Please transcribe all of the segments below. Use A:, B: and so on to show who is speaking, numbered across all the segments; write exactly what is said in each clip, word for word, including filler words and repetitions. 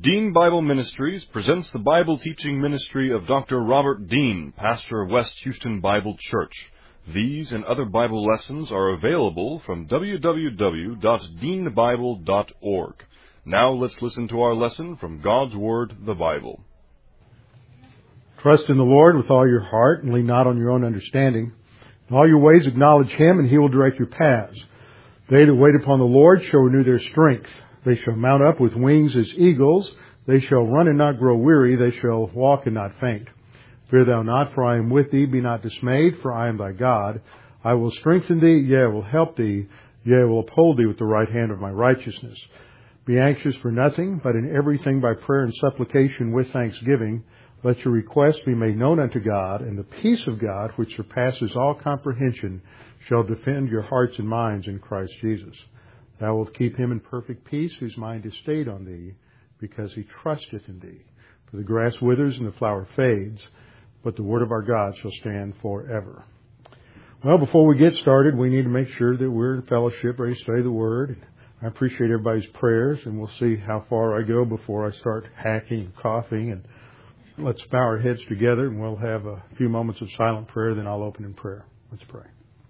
A: Dean Bible Ministries presents the Bible teaching ministry of Doctor Robert Dean, pastor of West Houston Bible Church. These and other Bible lessons are available from w w w dot dean bible dot org. Now let's listen to our lesson from God's Word, the Bible.
B: Trust in the Lord with all your heart and lean not on your own understanding. In all your ways acknowledge Him, and He will direct your paths. They that wait upon the Lord shall renew their strength. They shall mount up with wings as eagles. They shall run and not grow weary. They shall walk and not faint. Fear thou not, for I am with thee. Be not dismayed, for I am thy God. I will strengthen thee, yea, I will help thee. Yea, I will uphold thee with the right hand of my righteousness. Be anxious for nothing, but in everything by prayer and supplication with thanksgiving, let your requests be made known unto God, and the peace of God, which surpasses all comprehension, shall defend your hearts and minds in Christ Jesus. Thou wilt keep him in perfect peace, whose mind is stayed on thee, because he trusteth in thee. For the grass withers and the flower fades, but the word of our God shall stand forever. Well, before we get started, we need to make sure that we're in fellowship, ready to study the Word. I appreciate everybody's prayers, and we'll see how far I go before I start hacking and coughing. And let's bow our heads together, and we'll have a few moments of silent prayer, then I'll open in prayer. Let's pray.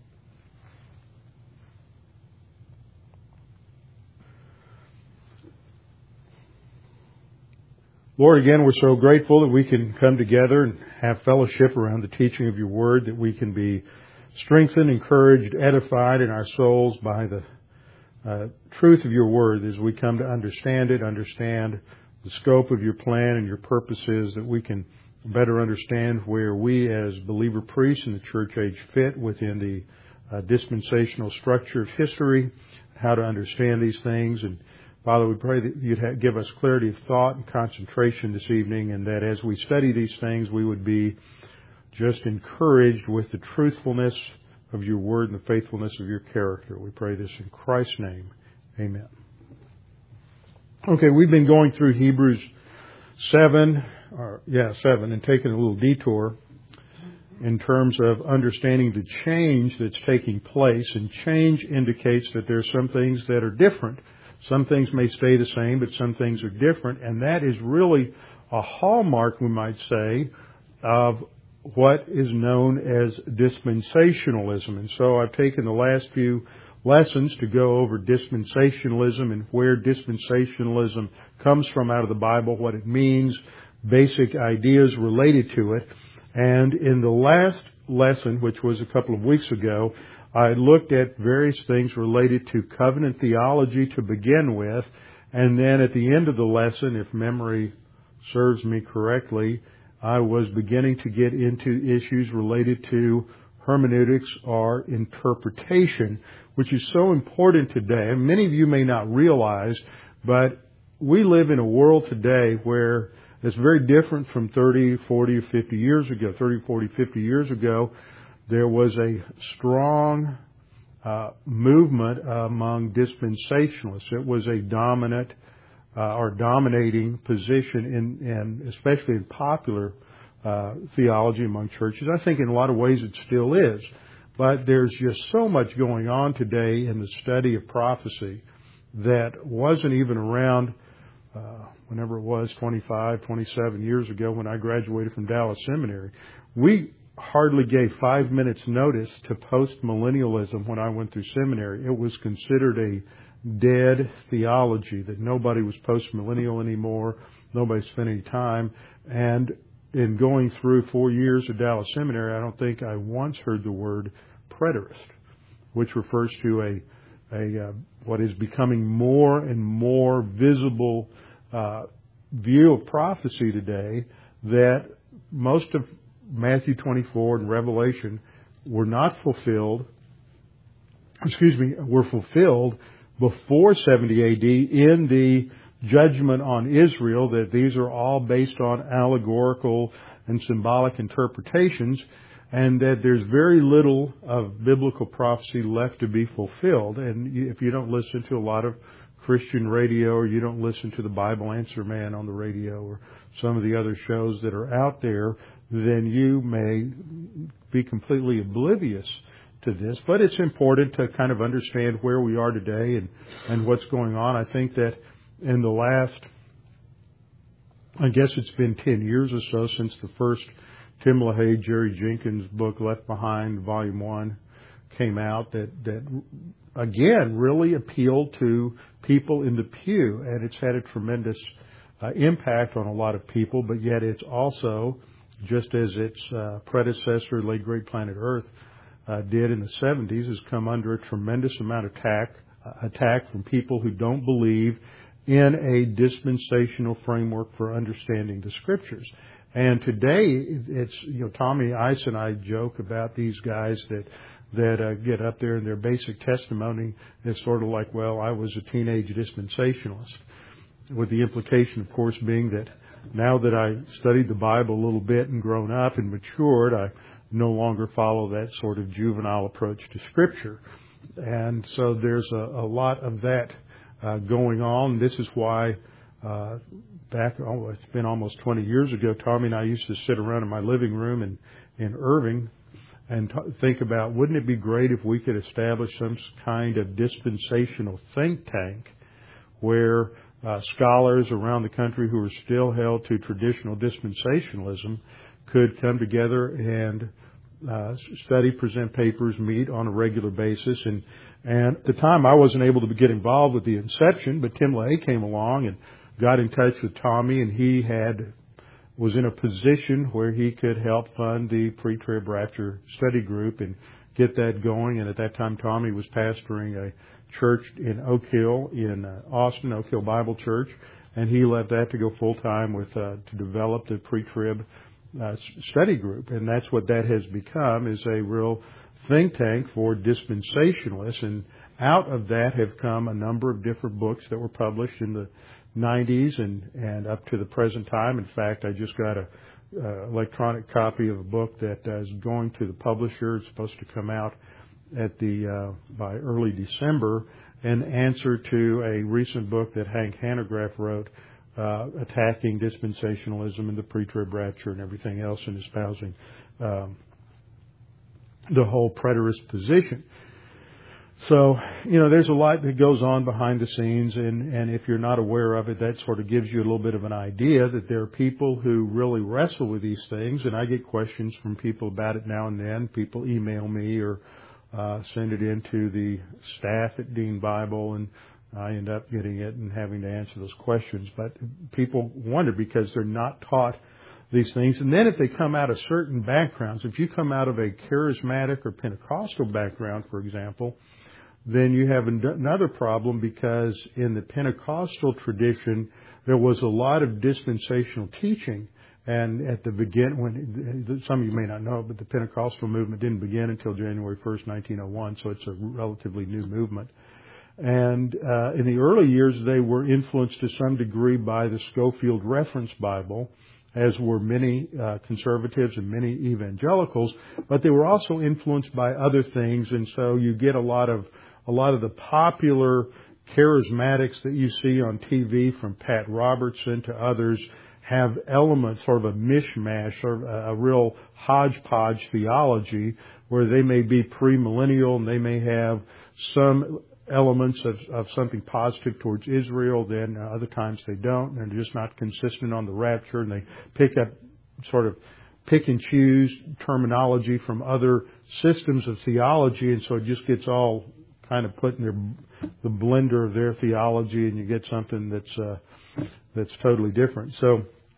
B: Lord, again, we're so grateful that we can come together and have fellowship around the teaching of your word, that we can be strengthened, encouraged, edified in our souls by the uh, truth of your word as we come to understand it, understand the scope of your plan and your purposes, that we can better understand where we as believer priests in the church age fit within the uh, dispensational structure of history, how to understand these things. And Father, we pray that you'd give us clarity of thought and concentration this evening, and that as we study these things, we would be just encouraged with the truthfulness of your word and the faithfulness of your character. We pray this in Christ's name. Amen. Okay, we've been going through Hebrews seven, or yeah, seven, and taking a little detour in terms of understanding the change that's taking place. And change indicates that there are some things that are different. Some things may stay the same, but some things are different. And that is really a hallmark, we might say, of what is known as dispensationalism. And so I've taken the last few lessons to go over dispensationalism and where dispensationalism comes from out of the Bible, what it means, basic ideas related to it. And in the last lesson, which was a couple of weeks ago, I looked at various things related to covenant theology to begin with, and then at the end of the lesson, if memory serves me correctly, I was beginning to get into issues related to hermeneutics or interpretation, which is so important today. And many of you may not realize, but we live in a world today where it's very different from thirty, forty, or fifty years ago. thirty, forty, fifty years ago, there was a strong uh, movement among dispensationalists. It was a dominant uh, or dominating position in, in especially in popular uh, theology among churches. I think in a lot of ways it still is. But there's just so much going on today in the study of prophecy that wasn't even around uh, whenever it was twenty-five, twenty-seven years ago when I graduated from Dallas Seminary. We hardly gave five minutes notice to post-millennialism when I went through seminary. It was considered a dead theology, that nobody was post-millennial anymore, nobody spent any time. And in going through four years of Dallas Seminary, I don't think I once heard the word preterist, which refers to a, a uh, what is becoming more and more visible uh, view of prophecy today, that most of Matthew twenty-four and Revelation were not fulfilled, excuse me, were fulfilled before seventy A D in the judgment on Israel, that these are all based on allegorical and symbolic interpretations, and that there's very little of biblical prophecy left to be fulfilled. And if you don't listen to a lot of Christian radio, or you don't listen to the Bible Answer Man on the radio, or some of the other shows that are out there, then you may be completely oblivious to this. But it's important to kind of understand where we are today and, and what's going on. I think that in the last I guess it's been ten years or so since the first Tim LaHaye, Jerry Jenkins book, Left Behind, Volume one, came out that, that again, really appealed to people in the pew, and it's had a tremendous uh, impact on a lot of people, but yet it's also, just as its uh, predecessor, Late Great Planet Earth, uh, did in the seventies, has come under a tremendous amount of attack, uh, attack from people who don't believe in a dispensational framework for understanding the Scriptures. And today, it's, you know, Tommy Ice and I joke about these guys that that uh, get up there and their basic testimony is sort of like, well, I was a teenage dispensationalist, with the implication, of course, being that now that I studied the Bible a little bit and grown up and matured, I no longer follow that sort of juvenile approach to Scripture. And so there's a, a lot of that uh, going on. This is why uh, back, oh, it's been almost twenty years ago, Tommy and I used to sit around in my living room in, in Irving and t- think about, wouldn't it be great if we could establish some kind of dispensational think tank where uh, scholars around the country who are still held to traditional dispensationalism could come together and uh, study, present papers, meet on a regular basis. And, and at the time, I wasn't able to get involved with the inception, but Tim LaHaye came along and got in touch with Tommy, and he had was in a position where he could help fund the pre-trib rapture study group and get that going. And at that time, Tommy was pastoring a church in Oak Hill in uh, Austin, Oak Hill Bible Church, and he left that to go full time with uh, to develop the pre-trib uh, study group. And that's what that has become, is a real think tank for dispensationalists. And out of that have come a number of different books that were published in the nineties and, and up to the present time. In fact, I just got a uh, electronic copy of a book that uh, is going to the publisher. It's supposed to come out at the uh, by early December, in answer to a recent book that Hank Hanegraaff wrote, uh, attacking dispensationalism and the pre-trib rapture and everything else, and espousing um, the whole preterist position. So, you know, there's a lot that goes on behind the scenes, and, and if you're not aware of it, that sort of gives you a little bit of an idea that there are people who really wrestle with these things, and I get questions from people about it now and then. People email me or uh, send it in to the staff at Dean Bible, and I end up getting it and having to answer those questions. But people wonder because they're not taught these things. And then if they come out of certain backgrounds, if you come out of a charismatic or Pentecostal background, for example, then you have another problem, because in the Pentecostal tradition, there was a lot of dispensational teaching. And at the begin, when some of you may not know, but the Pentecostal movement didn't begin until January first, nineteen oh one, so it's a relatively new movement. And uh, in the early years, they were influenced to some degree by the Scofield Reference Bible, as were many uh, conservatives and many evangelicals, but they were also influenced by other things, and so you get a lot of a lot of the popular charismatics that you see on T V, from Pat Robertson to others, have elements, sort of a mishmash, or a, a real hodgepodge theology, where they may be premillennial and they may have some elements of, of something positive towards Israel, then uh, other times they don't, and they're just not consistent on the rapture, and they pick up sort of pick and choose terminology from other systems of theology, and so it just gets all kind of put in their, the blender of their theology, and you get something that's uh, that's totally different. So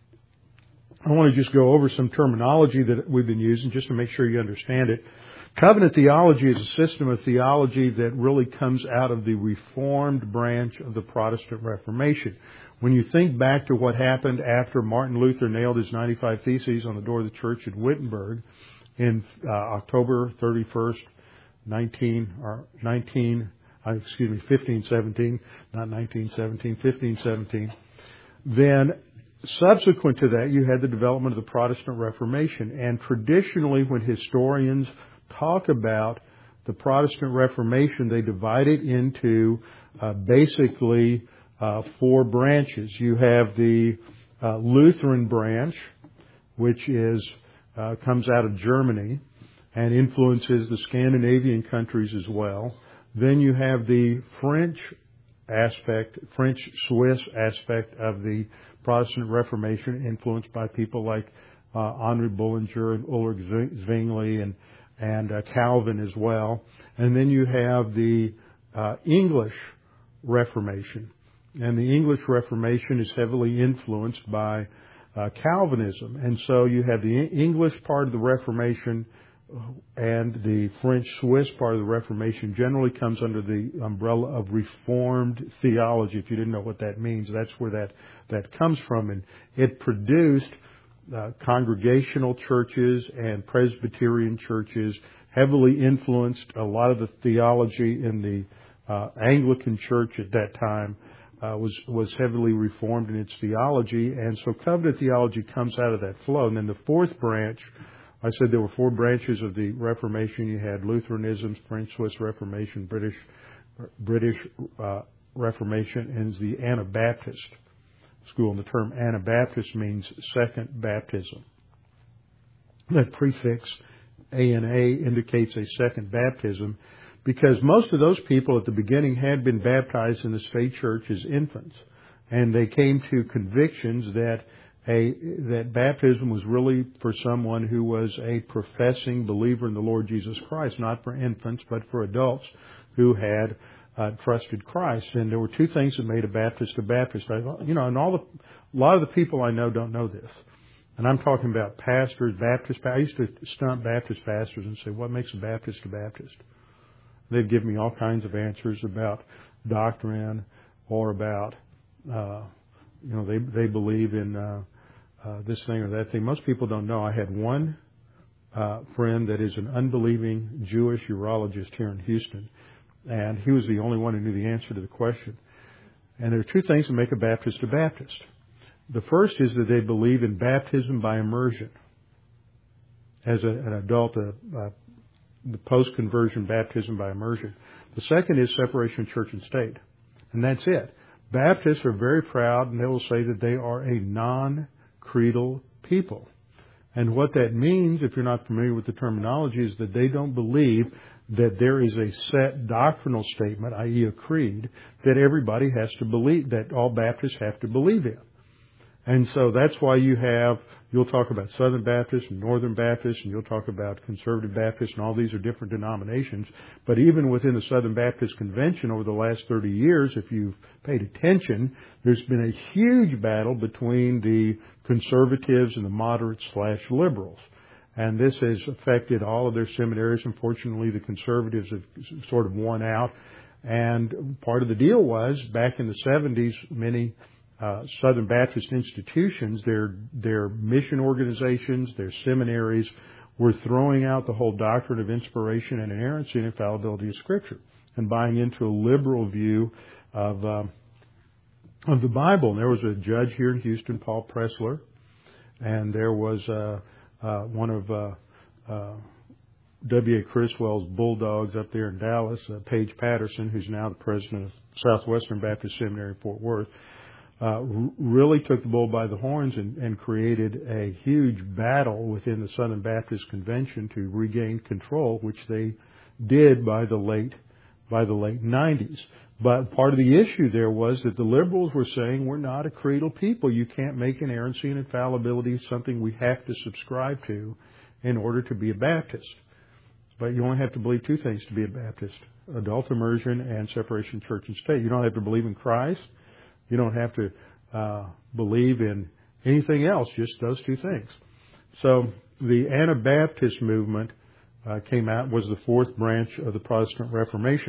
B: I want to just go over some terminology that we've been using just to make sure you understand it. Covenant theology is a system of theology that really comes out of the Reformed branch of the Protestant Reformation. When you think back to what happened after Martin Luther nailed his ninety-five Theses on the door of the church at Wittenberg in uh, October thirty-first, nineteen or nineteen, uh, excuse me, fifteen seventeen, not nineteen seventeen, fifteen seventeen. Then subsequent to that, you had the development of the Protestant Reformation, and traditionally, when historians talk about the Protestant Reformation, they divide it into uh, basically uh, four branches. You have the uh, Lutheran branch, which is uh, comes out of Germany and influences the Scandinavian countries as well. Then you have the French aspect, French Swiss aspect of the Protestant Reformation, influenced by people like uh, Henri Bullinger and Ulrich Zwingli and and uh, Calvin as well. And then you have the uh, English Reformation, and the English Reformation is heavily influenced by uh, Calvinism. And so you have the English part of the Reformation, and the French Swiss part of the Reformation generally comes under the umbrella of Reformed theology. If you didn't know what that means, that's where that, that comes from. And it produced uh, congregational churches and Presbyterian churches, heavily influenced a lot of the theology in the uh, Anglican Church at that time. Uh, was was heavily reformed in its theology, and so covenant theology comes out of that flow. And then the fourth branch, I said there were four branches of the Reformation. You had Lutheranism, French Swiss Reformation, British British uh, Reformation, and the Anabaptist school. And the term Anabaptist means second baptism. That prefix A N A indicates a second baptism, because most of those people at the beginning had been baptized in the state church as infants, and they came to convictions that A, that baptism was really for someone who was a professing believer in the Lord Jesus Christ, not for infants, but for adults who had uh, trusted Christ. And there were two things that made a Baptist a Baptist. I, you know, and all the, a lot of the people I know don't know this. And I'm talking about pastors, Baptist. I used to stump Baptist pastors and say, "What makes a Baptist a Baptist?" They'd give me all kinds of answers about doctrine or about, uh, you know, they they believe in uh, uh, this thing or that thing. Most people don't know. I had one uh, friend that is an unbelieving Jewish urologist here in Houston, and he was the only one who knew the answer to the question. And there are two things that make a Baptist a Baptist. The first is that they believe in baptism by immersion. As a, an adult, a, a the post-conversion baptism by immersion. The second is separation of church and state. And that's it. Baptists are very proud, and they will say that they are a non-creedal people. And what that means, if you're not familiar with the terminology, is that they don't believe that there is a set doctrinal statement, that is a creed, that everybody has to believe, that all Baptists have to believe in. And so that's why you have, you'll talk about Southern Baptists and Northern Baptists, and you'll talk about Conservative Baptists, and all these are different denominations. But even within the Southern Baptist Convention over the last thirty years, if you've paid attention, there's been a huge battle between the conservatives and the moderates slash liberals. And this has affected all of their seminaries. Unfortunately, the conservatives have sort of won out. And part of the deal was, back in the seventies, many Uh, Southern Baptist institutions, their their mission organizations, their seminaries, were throwing out the whole doctrine of inspiration and inerrancy and infallibility of Scripture, and buying into a liberal view of uh, of the Bible. And there was a judge here in Houston, Paul Pressler, and there was uh, uh, one of uh, uh, W A Criswell's bulldogs up there in Dallas, uh, Paige Patterson, who's now the president of Southwestern Baptist Seminary in Fort Worth. Uh, really took the bull by the horns and, and created a huge battle within the Southern Baptist Convention to regain control, which they did by the late by the late nineties. But part of the issue there was that the liberals were saying, we're not a creedal people. You can't make inerrancy and infallibility something we have to subscribe to in order to be a Baptist. But you only have to believe two things to be a Baptist: adult immersion and separation of church and state. You don't have to believe in Christ. You don't have to uh, believe in anything else, just those two things. So the Anabaptist movement uh, came out, was the fourth branch of the Protestant Reformation.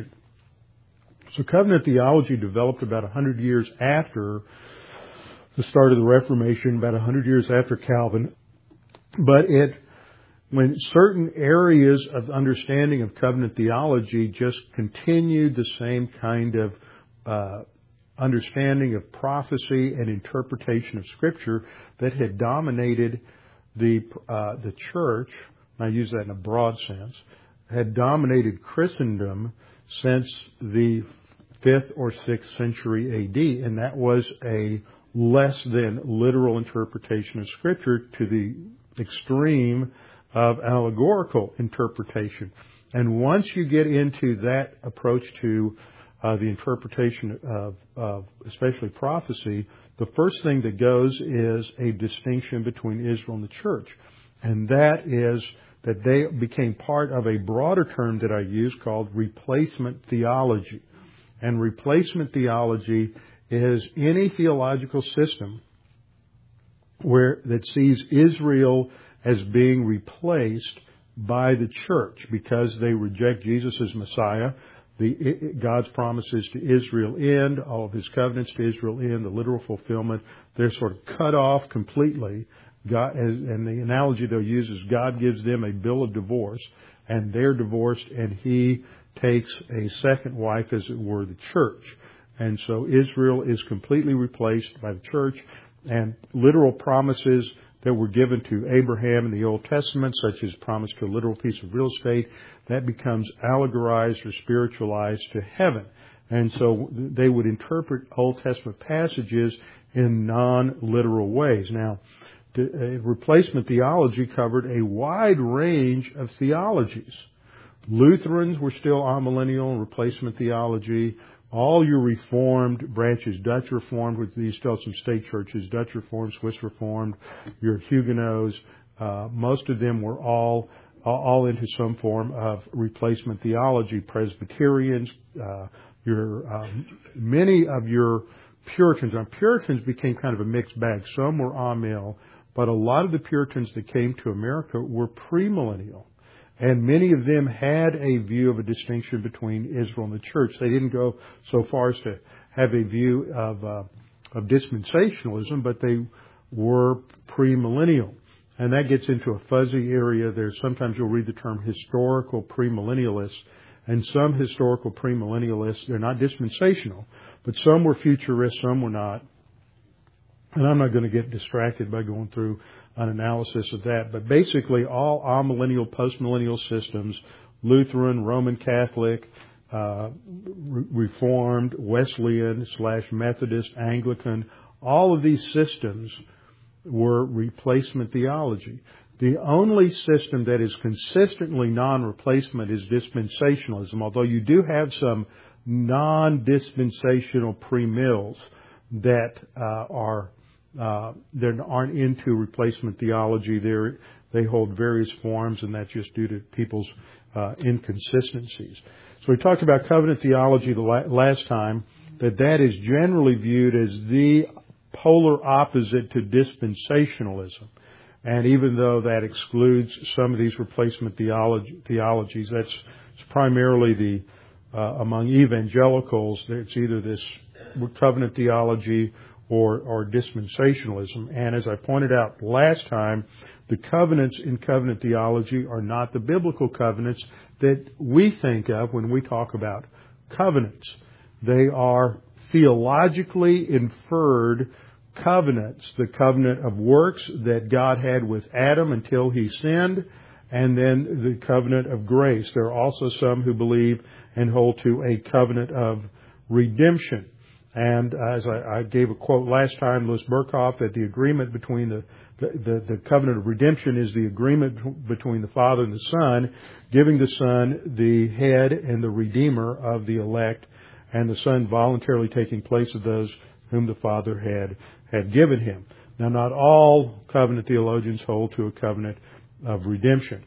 B: So covenant theology developed about one hundred years after the start of the Reformation, about one hundred years after Calvin. But it, when certain areas of understanding of covenant theology just continued the same kind of uh understanding of prophecy and interpretation of Scripture that had dominated the uh, the church, and I use that in a broad sense, had dominated Christendom since the fifth or sixth century A D, and that was a less than literal interpretation of Scripture to the extreme of allegorical interpretation. And once you get into that approach to uh, the interpretation of, of especially prophecy, the first thing that goes is a distinction between Israel and the church. And that is that they became part of a broader term that I use called replacement theology. And replacement theology is any theological system where that sees Israel as being replaced by the church because they reject Jesus as Messiah. The, it, God's promises to Israel end, all of His covenants to Israel end, the literal fulfillment. They're sort of cut off completely. God, and the analogy they'll use is God gives them a bill of divorce, and they're divorced, and He takes a second wife, as it were, the church. And so Israel is completely replaced by the church, and literal promises that were given to Abraham in the Old Testament, such as promise to a literal piece of real estate, that becomes allegorized or spiritualized to heaven. And so they would interpret Old Testament passages in non-literal ways. Now, replacement theology covered a wide range of theologies. Lutherans were still amillennial and replacement theology. All your Reformed branches, Dutch Reformed, which these still some state churches, Dutch Reformed, Swiss Reformed, your Huguenots, uh, most of them were all all into some form of replacement theology. Presbyterians, uh, your um, many of your Puritans. Now, Puritans became kind of a mixed bag. Some were amil, but a lot of the Puritans that came to America were premillennial. And many of them had a view of a distinction between Israel and the church. They didn't go so far as to have a view of, uh, of dispensationalism, but they were premillennial. And that gets into a fuzzy area. There's sometimes you'll read the term historical premillennialists, and some historical premillennialists, they're not dispensational, but some were futurists, some were not. And I'm not going to get distracted by going through an analysis of that. But basically, all amillennial, postmillennial systems, Lutheran, Roman Catholic, uh, Reformed, Wesleyan slash Methodist, Anglican, all of these systems were replacement theology. The only system that is consistently non-replacement is dispensationalism, although you do have some non-dispensational premills that uh, are Uh, they aren't into replacement theology. They're, they hold various forms, and that's just due to people's uh, inconsistencies. So we talked about covenant theology the la- last time, that that is generally viewed as the polar opposite to dispensationalism. And even though that excludes some of these replacement theology, theologies, that's primarily the uh, among evangelicals. It's either this covenant theology Or, or dispensationalism. And as I pointed out last time, the covenants in covenant theology are not the biblical covenants that we think of when we talk about covenants. They are theologically inferred covenants, the covenant of works that God had with Adam until he sinned, and then the covenant of grace. There are also some who believe and hold to a covenant of redemption. And as I, I gave a quote last time, Louis Berkhoff, that the agreement between the, the, the, the covenant of redemption is the agreement between the Father and the Son, giving the Son the head and the Redeemer of the elect, and the Son voluntarily taking place of those whom the Father had, had given him. Now, not all covenant theologians hold to a covenant of redemption.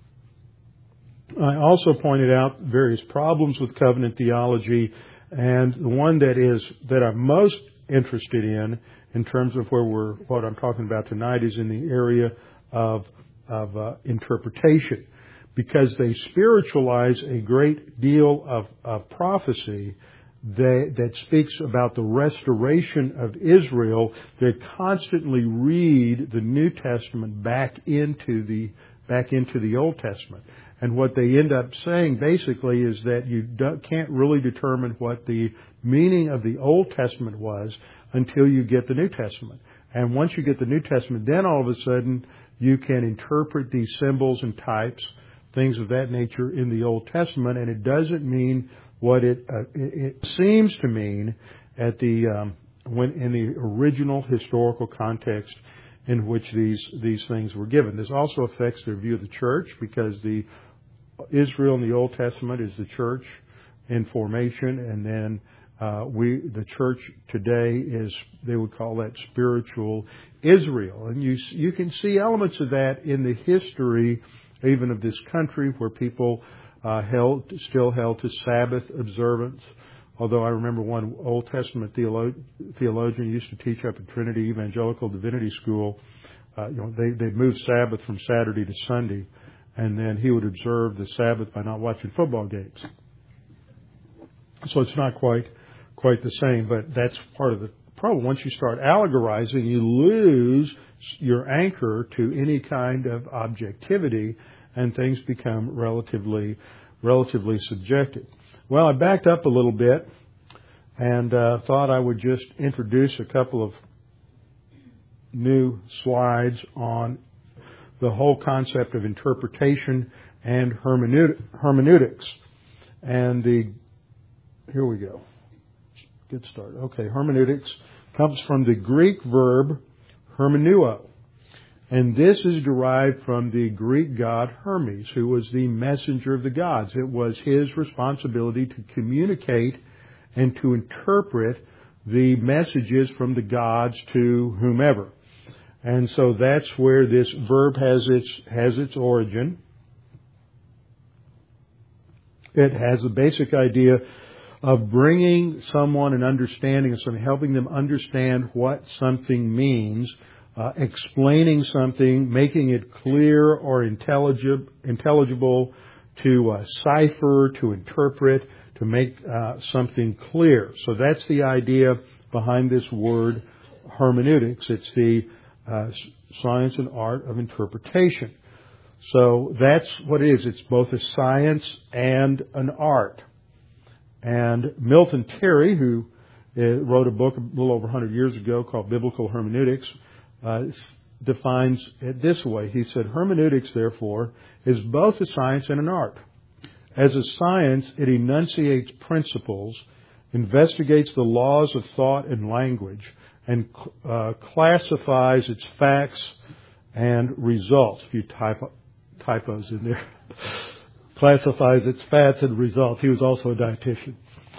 B: I also pointed out various problems with covenant theology. And the one that is, that I'm most interested in, in terms of where we're, what I'm talking about tonight, is in the area of, of uh, interpretation. Because they spiritualize a great deal of, of prophecy that, that speaks about the restoration of Israel. They constantly read the New Testament back into the, back into the Old Testament. And what they end up saying basically is that you can't really determine what the meaning of the Old Testament was until you get the New Testament. And once you get the New Testament, then all of a sudden you can interpret these symbols and types, things of that nature in the Old Testament, and it doesn't mean what it uh, it seems to mean at the um, when in the original historical context in which these these things were given. This also affects their view of the church, because the Israel in the Old Testament is the church in formation, and then uh, we, the church today is, they would call that spiritual Israel. And you, you can see elements of that in the history even of this country, where people uh, held, still held to Sabbath observance. Although I remember one Old Testament theolo- theologian used to teach up at Trinity Evangelical Divinity School. Uh, you know, they, they moved Sabbath from Saturday to Sunday, and then he would observe the Sabbath by not watching football games. So it's not quite, quite the same, but that's part of the problem. Once you start allegorizing, you lose your anchor to any kind of objectivity, and things become relatively, relatively subjective. Well, I backed up a little bit and uh, thought I would just introduce a couple of new slides on the whole concept of interpretation and hermeneutic, hermeneutics. And the, here we go. Good start. Okay, hermeneutics comes from the Greek verb hermeneuo. And this is derived from the Greek god Hermes, who was the messenger of the gods. It was his responsibility to communicate and to interpret the messages from the gods to whomever. And so that's where this verb has its, has its origin. It has the basic idea of bringing someone an understanding of something, helping them understand what something means, uh, explaining something, making it clear or intelligible, intelligible to uh, cipher, to interpret, to make uh, something clear. So that's the idea behind this word hermeneutics. It's the uh, science and art of interpretation. So that's what it is. It's both a science and an art. And Milton Terry, who uh, wrote a book a little over one hundred years ago called Biblical Hermeneutics, uh, defines it this way. He said, hermeneutics, therefore, is both a science and an art. As a science, it enunciates principles, investigates the laws of thought and language, and uh, classifies its facts and results. A few typo, typos in there. Classifies its facts and results. He was also a dietitian.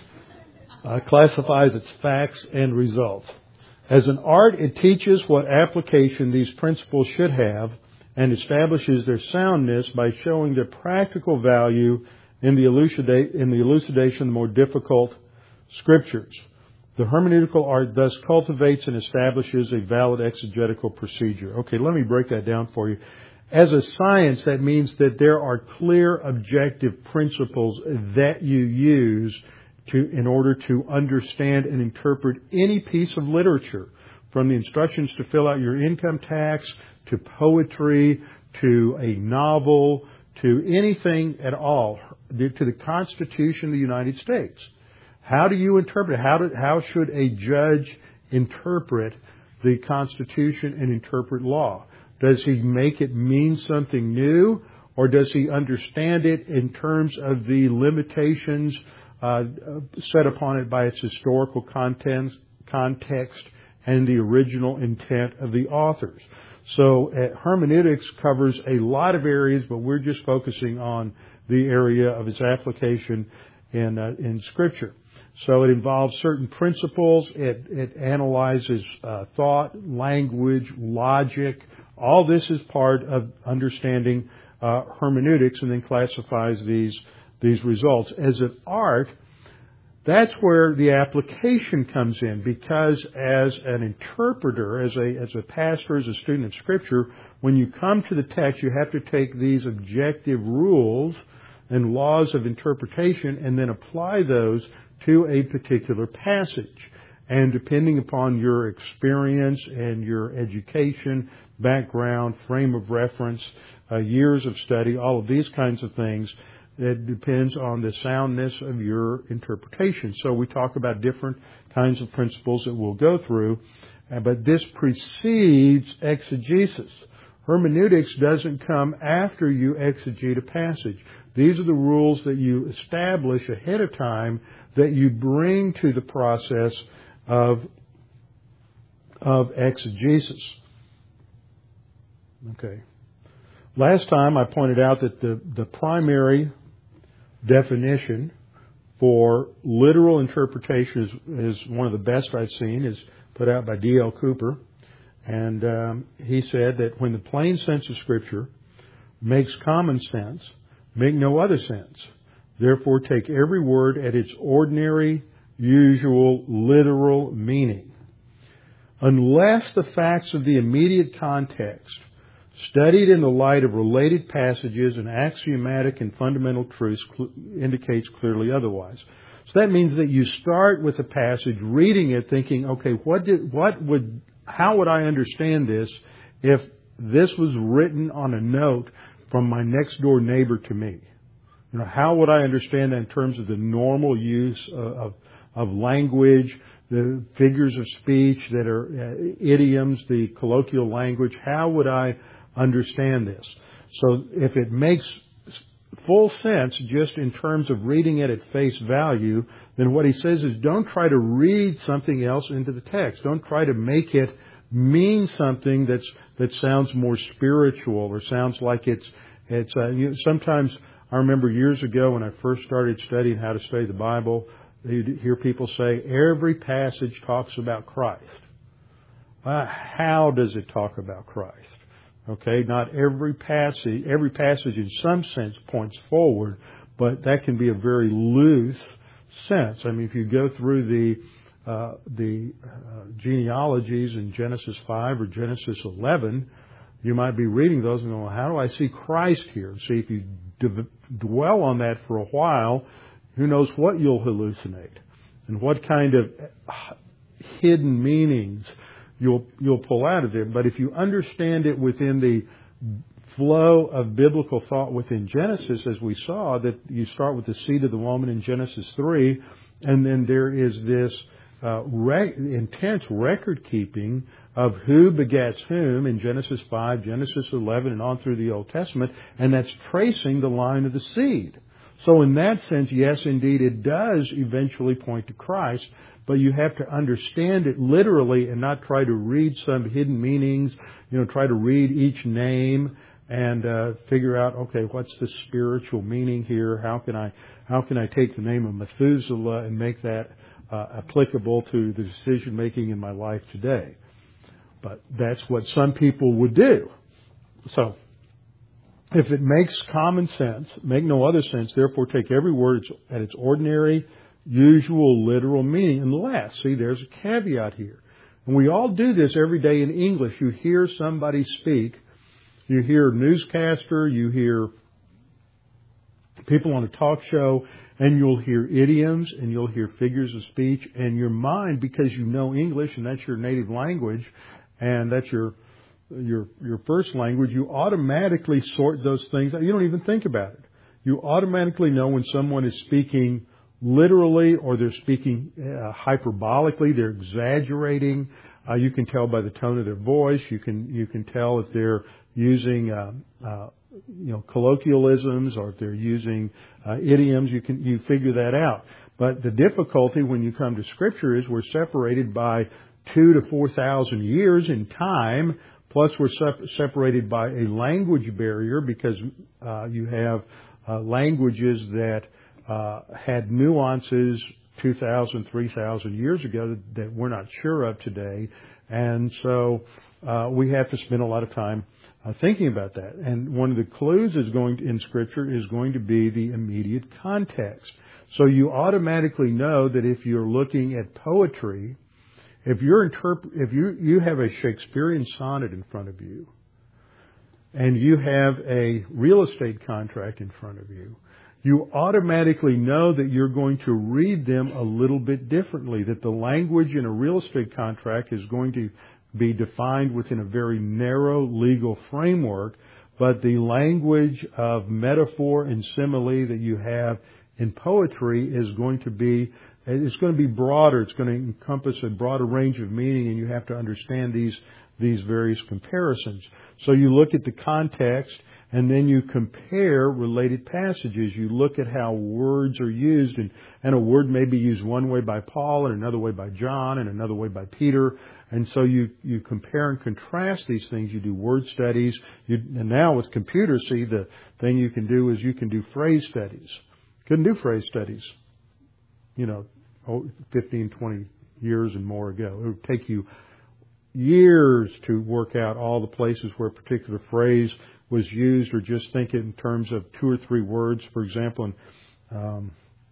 B: Uh, classifies its facts and results. As an art, it teaches what application these principles should have and establishes their soundness by showing their practical value in the elucidate, in the elucidation of the more difficult scriptures. The hermeneutical art thus cultivates and establishes a valid exegetical procedure. Okay, let me break that down for you. As a science, that means that there are clear objective principles that you use to, in order to understand and interpret any piece of literature, from the instructions to fill out your income tax, to poetry, to a novel, to anything at all, to the Constitution of the United States. How do you interpret? How do, how should a judge interpret the Constitution and interpret law? Does he make it mean something new, or does he understand it in terms of the limitations uh, set upon it by its historical context, context and the original intent of the authors? So uh, hermeneutics covers a lot of areas, but we're just focusing on the area of its application in uh, in Scripture. So it involves certain principles. It, it analyzes uh, thought, language, logic. All this is part of understanding uh, hermeneutics, and then classifies these these results. As an art, that's where the application comes in, because as an interpreter, as a as a pastor, as a student of Scripture, when you come to the text, you have to take these objective rules and laws of interpretation and then apply those to a particular passage. And depending upon your experience and your education, background, frame of reference, uh, years of study, all of these kinds of things, it depends on the soundness of your interpretation. So we talk about different kinds of principles that we'll go through, uh, but this precedes exegesis. Hermeneutics doesn't come after you exegete a passage. These are the rules that you establish ahead of time that you bring to the process of, of exegesis. Okay. Last time I pointed out that the, the primary definition for literal interpretation is, is one of the best I've seen, is put out by D L Cooper. And um, he said that when the plain sense of Scripture makes common sense, make no other sense. Therefore, take every word at its ordinary, usual, literal meaning. Unless the facts of the immediate context, studied in the light of related passages and axiomatic and fundamental truths, cl- indicates clearly otherwise. So that means that you start with a passage, reading it, thinking, okay, what did, what would, how would I understand this if this was written on a note from my next door neighbor to me? You know, how would I understand that in terms of the normal use of, of, of language, the figures of speech that are uh, idioms, the colloquial language? How would I understand this? So if it makes full sense just in terms of reading it at face value, then what he says is don't try to read something else into the text. Don't try to make it mean something that's that sounds more spiritual or sounds like it's it's uh, you know, sometimes I remember years ago when I first started studying how to study the Bible, you'd hear people say every passage talks about Christ. Uh, how does it talk about Christ? Okay, not every passage, every passage in some sense points forward, but that can be a very loose sense. I mean, if you go through the uh, the uh, genealogies in Genesis five or Genesis eleven, you might be reading those and going, well, how do I see Christ here? And see, if you d- dwell on that for a while, who knows what you'll hallucinate and what kind of hidden meanings you'll you'll pull out of it. But if you understand it within the flow of biblical thought within Genesis, as we saw, that you start with the seed of the woman in Genesis three, and then there is this uh, re- intense record keeping of who begets whom in Genesis five, Genesis eleven, and on through the Old Testament, and that's tracing the line of the seed. So in that sense, yes, indeed, it does eventually point to Christ, but you have to understand it literally and not try to read some hidden meanings, you know, try to read each name and uh, figure out, okay, what's the spiritual meaning here? How can I, how can I take the name of Methuselah and make that uh, applicable to the decision making in my life today? But that's what some people would do. So, if it makes common sense, make no other sense, therefore take every word at its ordinary, usual, literal meaning. Unless, see, there's a caveat here. And we all do this every day in English. You hear somebody speak. You hear a newscaster. You hear people on a talk show. And you'll hear idioms and you'll hear figures of speech. And your mind, because you know English and that's your native language and that's your your your first language, you automatically sort those things out. You don't even think about it. You automatically know when someone is speaking literally or they're speaking uh, hyperbolically, they're exaggerating. Uh, you can tell by the tone of their voice. You can you can tell if they're using uh, uh, you know colloquialisms or if they're using uh, idioms. You can you figure that out. But the difficulty when you come to Scripture is we're separated by two to four thousand years in time. Plus, we're sep- separated by a language barrier because uh, you have uh, languages that uh, had nuances two thousand, three thousand years ago that, that we're not sure of today. And so uh, we have to spend a lot of time uh, thinking about that. And one of the clues is going to, in Scripture is going to be the immediate context. So you automatically know that if you're looking at poetry, If you're interp- if you, you have a Shakespearean sonnet in front of you, and you have a real estate contract in front of you, you automatically know that you're going to read them a little bit differently, that the language in a real estate contract is going to be defined within a very narrow legal framework, but the language of metaphor and simile that you have in poetry is going to be It's going to be broader. It's going to encompass a broader range of meaning, and you have to understand these these various comparisons. So you look at the context, and then you compare related passages. You look at how words are used, and, and a word may be used one way by Paul, and another way by John, and another way by Peter. And so you, you compare and contrast these things. You do word studies. You, and now with computers, see, the thing you can do is you can do phrase studies. Couldn't do phrase studies you know, fifteen, twenty years and more ago. It would take you years to work out all the places where a particular phrase was used, or just think it in terms of two or three words. For example, in um,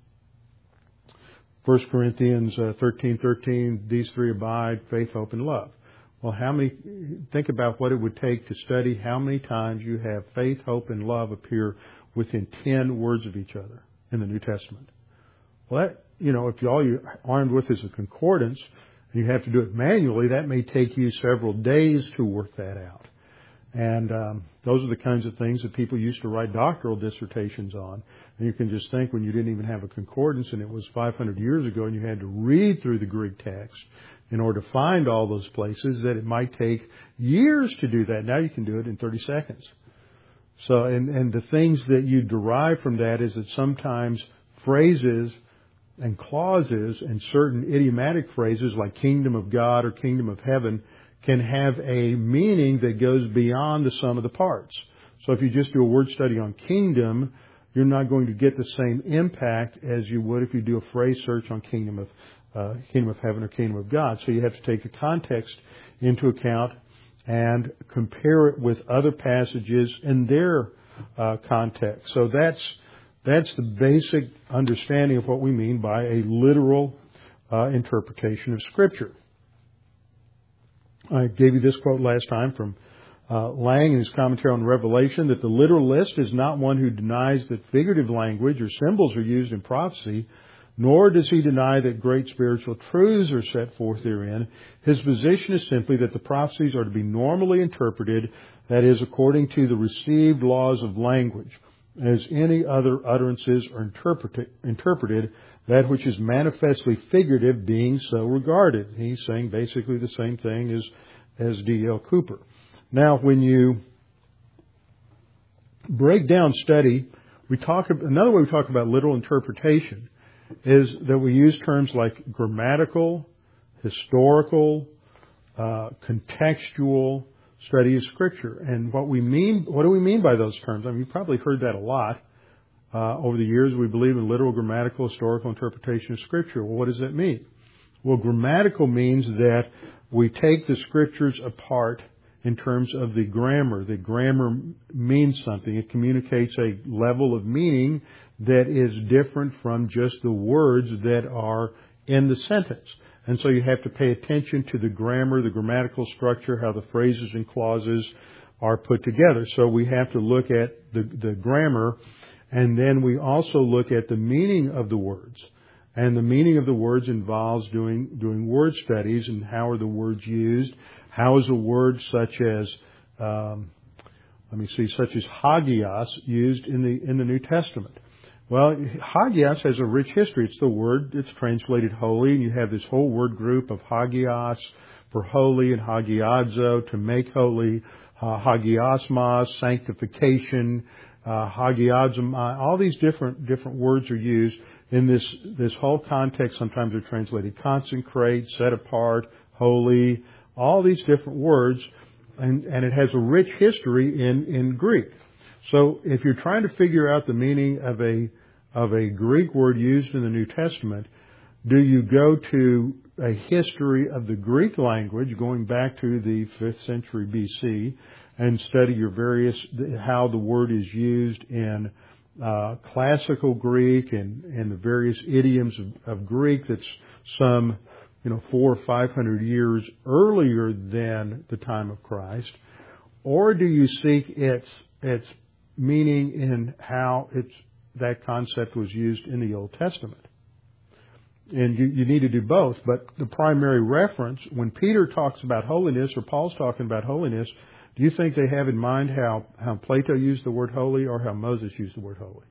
B: First Corinthians uh, thirteen thirteen, these three abide: faith, hope, and love. Well, how many? Think about what it would take to study how many times you have faith, hope, and love appear within ten words of each other in the New Testament. Well, that, you know, if all you're armed with is a concordance, and you have to do it manually, that may take you several days to work that out. And um, those are the kinds of things that people used to write doctoral dissertations on. And you can just think, when you didn't even have a concordance and it was five hundred years ago and you had to read through the Greek text in order to find all those places, that it might take years to do that. Now you can do it in thirty seconds. So, and, and the things that you derive from that is that sometimes phrases and clauses and certain idiomatic phrases like kingdom of God or kingdom of heaven can have a meaning that goes beyond the sum of the parts. So if you just do a word study on kingdom, you're not going to get the same impact as you would if you do a phrase search on kingdom of uh, kingdom of heaven or kingdom of God. So you have to take the context into account and compare it with other passages in their uh, context. So that's that's the basic understanding of what we mean by a literal uh, interpretation of Scripture. I gave you this quote last time from uh, Lang in his commentary on Revelation, that the literalist is not one who denies that figurative language or symbols are used in prophecy, nor does he deny that great spiritual truths are set forth therein. His position is simply that the prophecies are to be normally interpreted, that is, according to the received laws of language. As any other utterances are interpreted, interpreted, that which is manifestly figurative being so regarded. He's saying basically the same thing as, as D L Cooper. Now, when you break down study, we talk, another way we talk about literal interpretation is that we use terms like grammatical, historical, uh, contextual study of Scripture. And what we mean, what do we mean by those terms? I mean, you've probably heard that a lot. Uh, over the years, we believe in literal, grammatical, historical interpretation of Scripture. Well, what does that mean? Well, grammatical means that we take the Scriptures apart in terms of the grammar. The grammar means something. It communicates a level of meaning that is different from just the words that are in the sentence. And so you have to pay attention to the grammar, the grammatical structure, how the phrases and clauses are put together. So we have to look at the, the grammar. And then we also look at the meaning of the words. And the meaning of the words involves doing doing word studies and how are the words used. How is a word such as, um, let me see, such as hagios used in the in the New Testament? Well, hagios has a rich history. It's the word that's translated holy, and you have this whole word group of hagios for holy and hagiadzo, to make holy, uh, hagiosmos, sanctification, Uh, hagiazomai, all these different different words are used in this this whole context. Sometimes they're translated consecrate, set apart, holy, all these different words, and, and it has a rich history in, in Greek. So if you're trying to figure out the meaning of a of a Greek word used in the New Testament, do you go to a history of the Greek language going back to the fifth century B C and study your various, how the word is used in uh, classical Greek and, and the various idioms of, of Greek that's some, you know, four or five hundred years earlier than the time of Christ? Or do you seek its its meaning in how it's that concept was used in the Old Testament? And you, you need to do both. But the primary reference, when Peter talks about holiness or Paul's talking about holiness, do you think they have in mind how, how Plato used the word holy or how Moses used the word holy?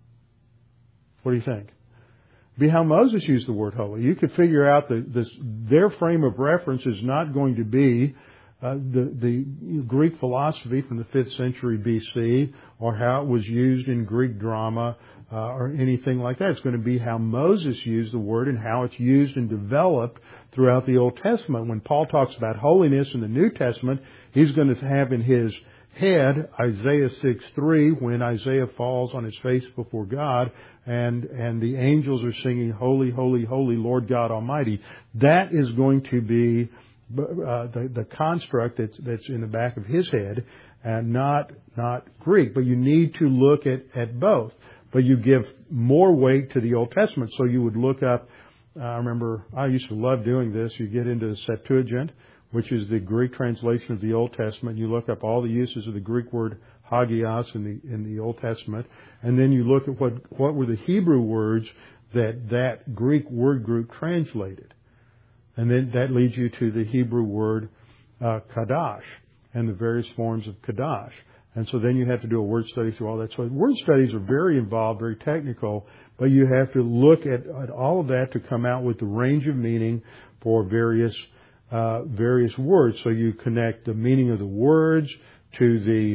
B: What do you think? Be how Moses used the word holy. You could figure out that this, their frame of reference is not going to be uh, the, the Greek philosophy from the fifth century B C or how it was used in Greek drama uh, or anything like that. It's going to be how Moses used the word and how it's used and developed throughout the Old Testament. When Paul talks about holiness in the New Testament, he's going to have in his head, Isaiah six three, when Isaiah falls on his face before God and, and the angels are singing, Holy, Holy, Holy, Lord God Almighty. That is going to be uh, the, the construct that's, that's in the back of his head, and not, not Greek. But you need to look at, at both. But you give more weight to the Old Testament. So you would look up, uh, I remember, I used to love doing this. You get into the Septuagint, which is the Greek translation of the Old Testament. You look up all the uses of the Greek word hagios in the in the Old Testament, and then you look at what what were the Hebrew words that that Greek word group translated, and then that leads you to the Hebrew word uh, kadash and the various forms of kadash. And so then you have to do a word study through all that. So word studies are very involved, very technical, but you have to look at, at all of that to come out with the range of meaning for various Uh, various words. So you connect the meaning of the words to the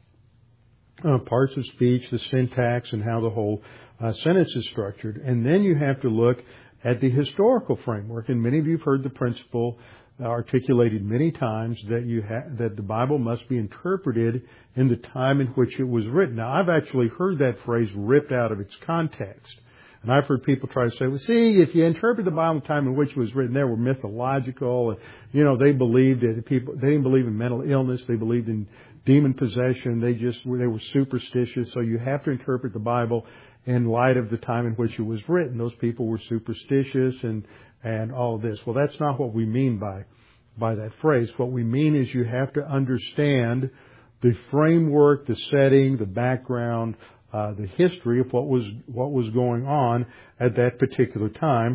B: uh, parts of speech, the syntax, and how the whole uh, sentence is structured. And then you have to look at the historical framework. And many of you have heard the principle uh, articulated many times that you ha- that the Bible must be interpreted in the time in which it was written. Now, I've actually heard that phrase ripped out of its context. And I've heard people try to say, well, see, if you interpret the Bible in the time in which it was written, they were mythological. And, you know, they believed that people, they didn't believe in mental illness. They believed in demon possession. They just, they were superstitious. So you have to interpret the Bible in light of the time in which it was written. Those people were superstitious and, and all of this. Well, that's not what we mean by, by that phrase. What we mean is you have to understand the framework, the setting, the background, Uh, the history of what was what was going on at that particular time,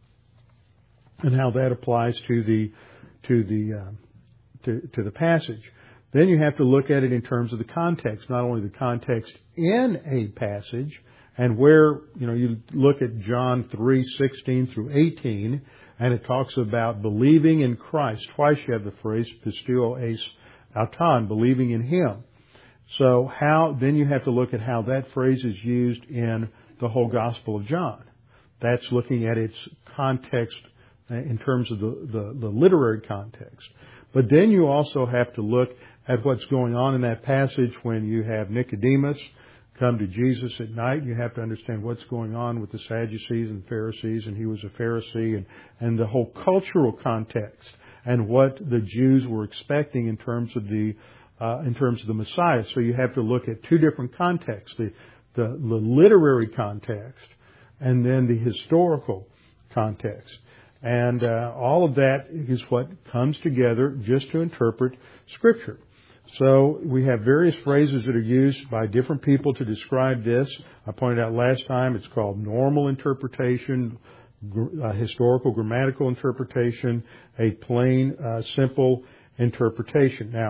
B: and how that applies to the to the uh, to, to the passage. Then you have to look at it in terms of the context, not only the context in a passage, and where you know you look at John three sixteen through eighteen, and it talks about believing in Christ. Twice you have the phrase pisteuo eis auton, believing in Him. So how, then you have to look at how that phrase is used in the whole Gospel of John. That's looking at its context in terms of the, the, the literary context. But then you also have to look at what's going on in that passage when you have Nicodemus come to Jesus at night. You have to understand what's going on with the Sadducees and Pharisees, and he was a Pharisee, and, and the whole cultural context and what the Jews were expecting in terms of the Uh, in terms of the Messiah. So you have to look at two different contexts, the, the, the literary context and then the historical context. And uh, all of that is what comes together just to interpret Scripture. So we have various phrases that are used by different people to describe this. I pointed out last time it's called normal interpretation, uh, historical grammatical interpretation, a plain, uh, simple interpretation. Now,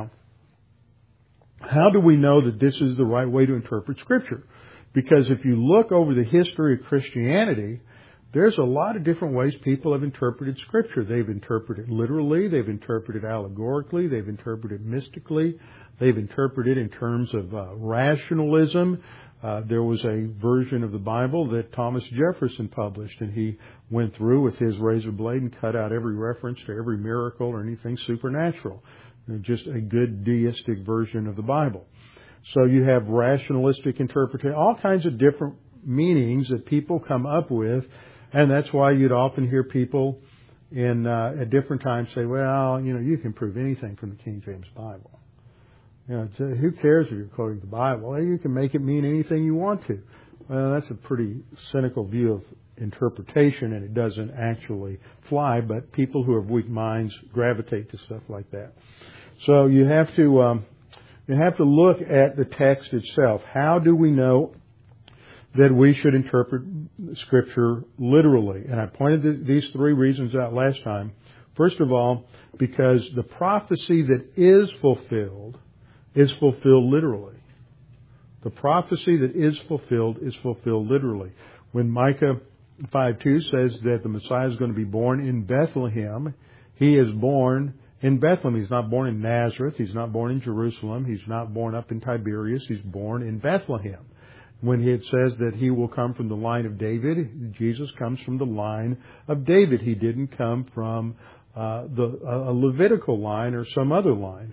B: how do we know that this is the right way to interpret Scripture? Because if you look over the history of Christianity, there's a lot of different ways people have interpreted Scripture. They've interpreted literally, they've interpreted allegorically, they've interpreted mystically, they've interpreted in terms of uh, rationalism. Uh, there was a version of the Bible that Thomas Jefferson published, and he went through with his razor blade and cut out every reference to every miracle or anything supernatural. Just a good deistic version of the Bible. So you have rationalistic interpretation, all kinds of different meanings that people come up with, and that's why you'd often hear people in uh, at different times say, "Well, you know, you can prove anything from the King James Bible. You know, who cares if you're quoting the Bible? You can make it mean anything you want to." Well, that's a pretty cynical view of interpretation, and it doesn't actually fly. But people who have weak minds gravitate to stuff like that. So you have to um, you have to look at the text itself. How do we know that we should interpret Scripture literally? And I pointed th- these three reasons out last time. First of all, because the prophecy that is fulfilled is fulfilled literally. The prophecy that is fulfilled is fulfilled literally. When Micah five two says that the Messiah is going to be born in Bethlehem, he is born in Bethlehem. He's not born in Nazareth. He's not born in Jerusalem. He's not born up in Tiberias. He's born in Bethlehem. When it says that he will come from the line of David, Jesus comes from the line of David. He didn't come from uh, the a Levitical line or some other line.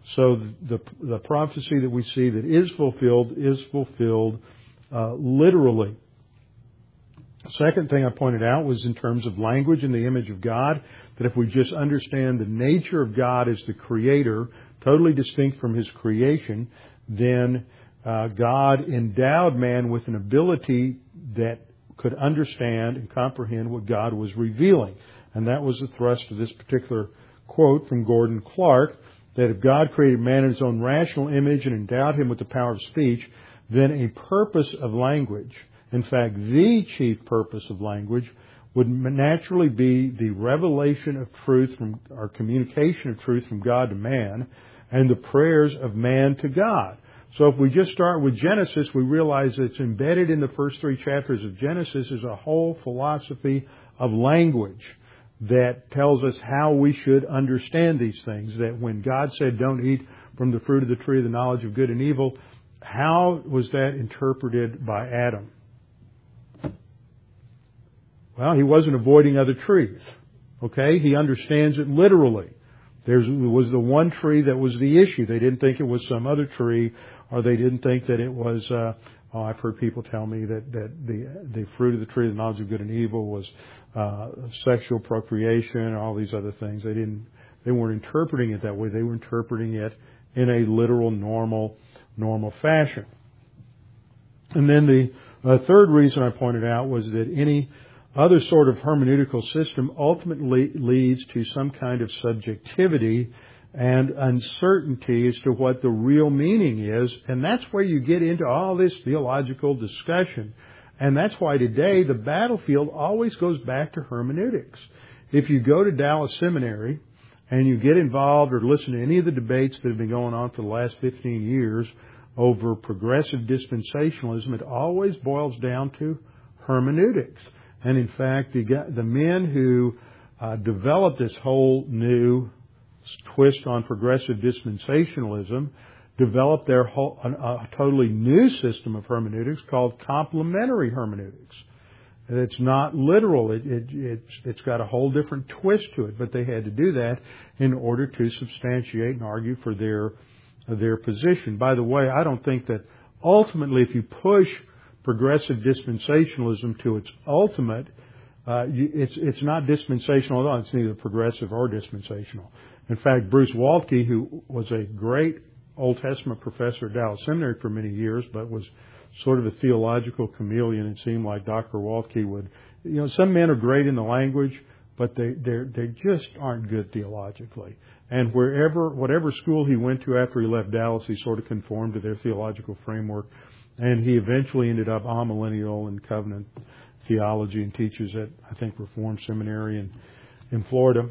B: So the, the prophecy that we see that is fulfilled is fulfilled uh, literally. Second thing I pointed out was in terms of language and the image of God, that if we just understand the nature of God as the Creator, totally distinct from His creation, then uh, God endowed man with an ability that could understand and comprehend what God was revealing. And that was the thrust of this particular quote from Gordon Clark, that if God created man in His own rational image and endowed him with the power of speech, then a purpose of language, in fact, the chief purpose of language, would naturally be the revelation of truth from, or communication of truth from God to man, and the prayers of man to God. So if we just start with Genesis, we realize that it's embedded in the first three chapters of Genesis is a whole philosophy of language that tells us how we should understand these things. That when God said, don't eat from the fruit of the tree of the knowledge of good and evil, how was that interpreted by Adam? Well, he wasn't avoiding other trees. Okay? He understands it literally. There was the one tree that was the issue. They didn't think it was some other tree, or they didn't think that it was, uh, oh, I've heard people tell me that, that the, the fruit of the tree of the knowledge of good and evil was, uh, sexual procreation and all these other things. They didn't, they weren't interpreting it that way. They were interpreting it in a literal, normal, normal fashion. And then the uh, third reason I pointed out was that any other sort of hermeneutical system ultimately leads to some kind of subjectivity and uncertainty as to what the real meaning is. And that's where you get into all this theological discussion. And that's why today the battlefield always goes back to hermeneutics. If you go to Dallas Seminary and you get involved or listen to any of the debates that have been going on for the last fifteen years over progressive dispensationalism, it always boils down to hermeneutics. And in fact, the, the men who uh, developed this whole new twist on progressive dispensationalism developed their whole, a, a totally new system of hermeneutics called complementary hermeneutics. It's not literal. It, it, it's, it's got a whole different twist to it, but they had to do that in order to substantiate and argue for their their position. By the way, I don't think that ultimately, if you push progressive dispensationalism to its ultimate, uh, you, it's it's not dispensational at all. It's neither progressive or dispensational. In fact, Bruce Waltke, who was a great Old Testament professor at Dallas Seminary for many years, but was sort of a theological chameleon, it seemed like Doctor Waltke would, you know, some men are great in the language, but they they they just aren't good theologically. And wherever, whatever school he went to after he left Dallas, he sort of conformed to their theological framework. And he eventually ended up amillennial in covenant theology and teaches at, I think, Reformed Seminary in, in Florida.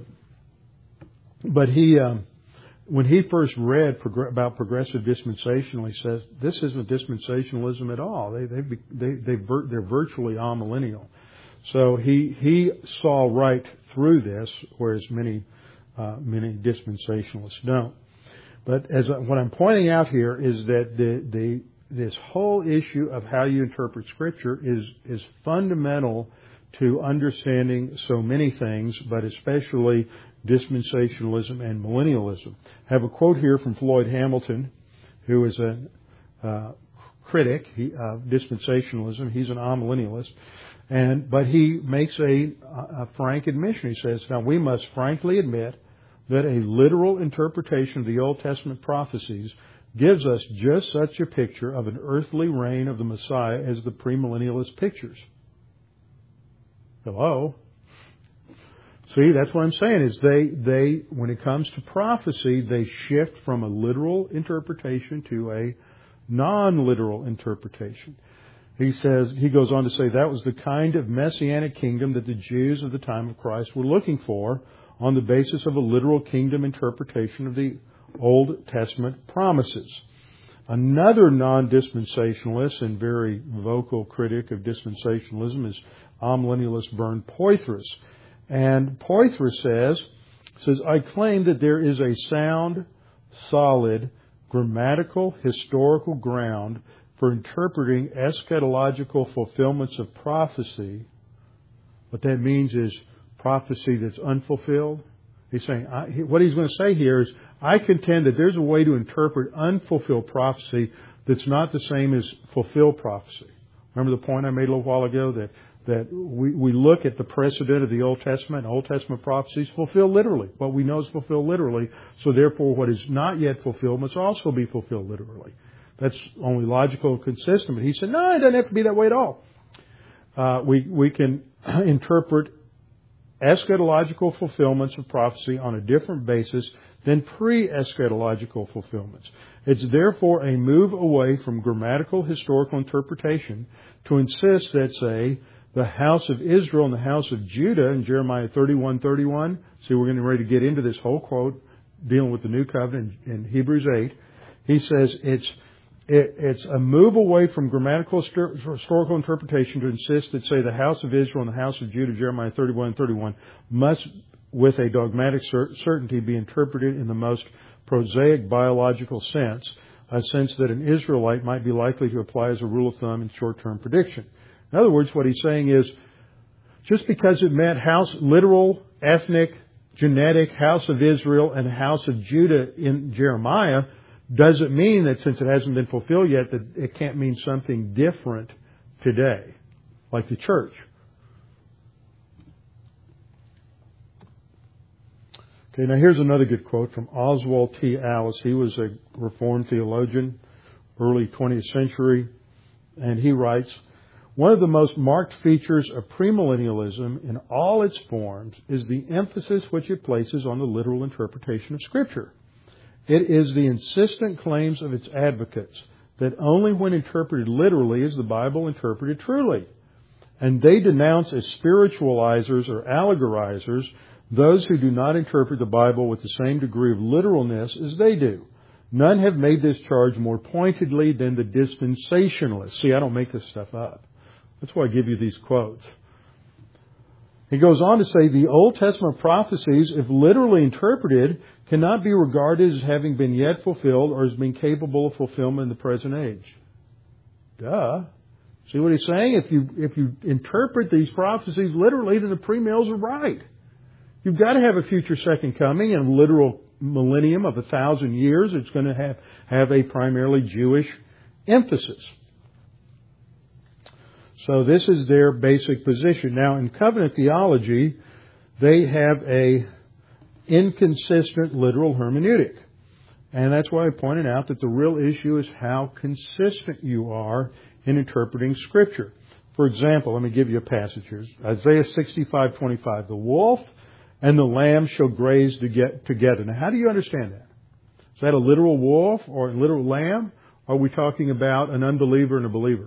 B: But he, um, when he first read prog- about progressive dispensational, he says, this isn't dispensationalism at all. They, they, they, they, they're virtually amillennial. So he, he saw right through this, whereas many, uh, many dispensationalists don't. But as I, what I'm pointing out here is that the, the, this whole issue of how you interpret Scripture is, is fundamental to understanding so many things, but especially dispensationalism and millennialism. I have a quote here from Floyd Hamilton, who is a uh, critic of dispensationalism. He's an amillennialist, and but he makes a, a frank admission. He says, "Now we must frankly admit that a literal interpretation of the Old Testament prophecies gives us just such a picture of an earthly reign of the Messiah as the premillennialist pictures." Hello? See, that's what I'm saying is they, they, when it comes to prophecy, they shift from a literal interpretation to a non-literal interpretation. He says, he goes on to say that was the kind of messianic kingdom that the Jews of the time of Christ were looking for on the basis of a literal kingdom interpretation of the Old Testament promises. Another non-dispensationalist and very vocal critic of dispensationalism is amillennialist Bernd Poythress. And Poythress says, says, I claim that there is a sound, solid, grammatical, historical ground for interpreting eschatological fulfillments of prophecy. What that means is prophecy that's unfulfilled. He's saying, I, what he's going to say here is, I contend that there's a way to interpret unfulfilled prophecy that's not the same as fulfilled prophecy. Remember the point I made a little while ago that, that we, we look at the precedent of the Old Testament, Old Testament prophecies fulfilled literally. What we know is fulfilled literally. So therefore what is not yet fulfilled must also be fulfilled literally. That's only logical and consistent. But he said, no, it doesn't have to be that way at all. Uh, we, we can interpret eschatological fulfillments of prophecy on a different basis than pre-eschatological fulfillments. It's therefore a move away from grammatical historical interpretation to insist that, say, the house of Israel and the house of Judah in Jeremiah thirty-one thirty-one. See, we're getting ready to get into this whole quote dealing with the new covenant in Hebrews eight. He says it's it, it's a move away from grammatical historical interpretation to insist that, say, the house of Israel and the house of Judah, Jeremiah thirty-one thirty-one, must, with a dogmatic cer- certainty, be interpreted in the most prosaic biological sense, a sense that an Israelite might be likely to apply as a rule of thumb in short-term prediction. In other words, what he's saying is, just because it meant house, literal, ethnic, genetic house of Israel and house of Judah in Jeremiah, doesn't mean that since it hasn't been fulfilled yet, that it can't mean something different today, like the church. Okay, now here's another good quote from Oswald T. Alice. He was a Reformed theologian, early twentieth century, and he writes, one of the most marked features of premillennialism in all its forms is the emphasis which it places on the literal interpretation of Scripture. It is the insistent claims of its advocates that only when interpreted literally is the Bible interpreted truly. And they denounce as spiritualizers or allegorizers those who do not interpret the Bible with the same degree of literalness as they do. None have made this charge more pointedly than the dispensationalists. See, I don't make this stuff up. That's why I give you these quotes. He goes on to say, the Old Testament prophecies, if literally interpreted, cannot be regarded as having been yet fulfilled or as being capable of fulfillment in the present age. Duh. See what he's saying? If you if you interpret these prophecies literally, then the premills are right. You've got to have a future second coming and a literal millennium of a thousand years. It's going to have, have a primarily Jewish emphasis. So this is their basic position. Now, in covenant theology, they have a inconsistent literal hermeneutic. And that's why I pointed out that the real issue is how consistent you are in interpreting Scripture. For example, let me give you a passage here. Isaiah sixty-five twenty-five. The wolf and the lamb shall graze together. Now, how do you understand that? Is that a literal wolf or a literal lamb? Or are we talking about an unbeliever and a believer?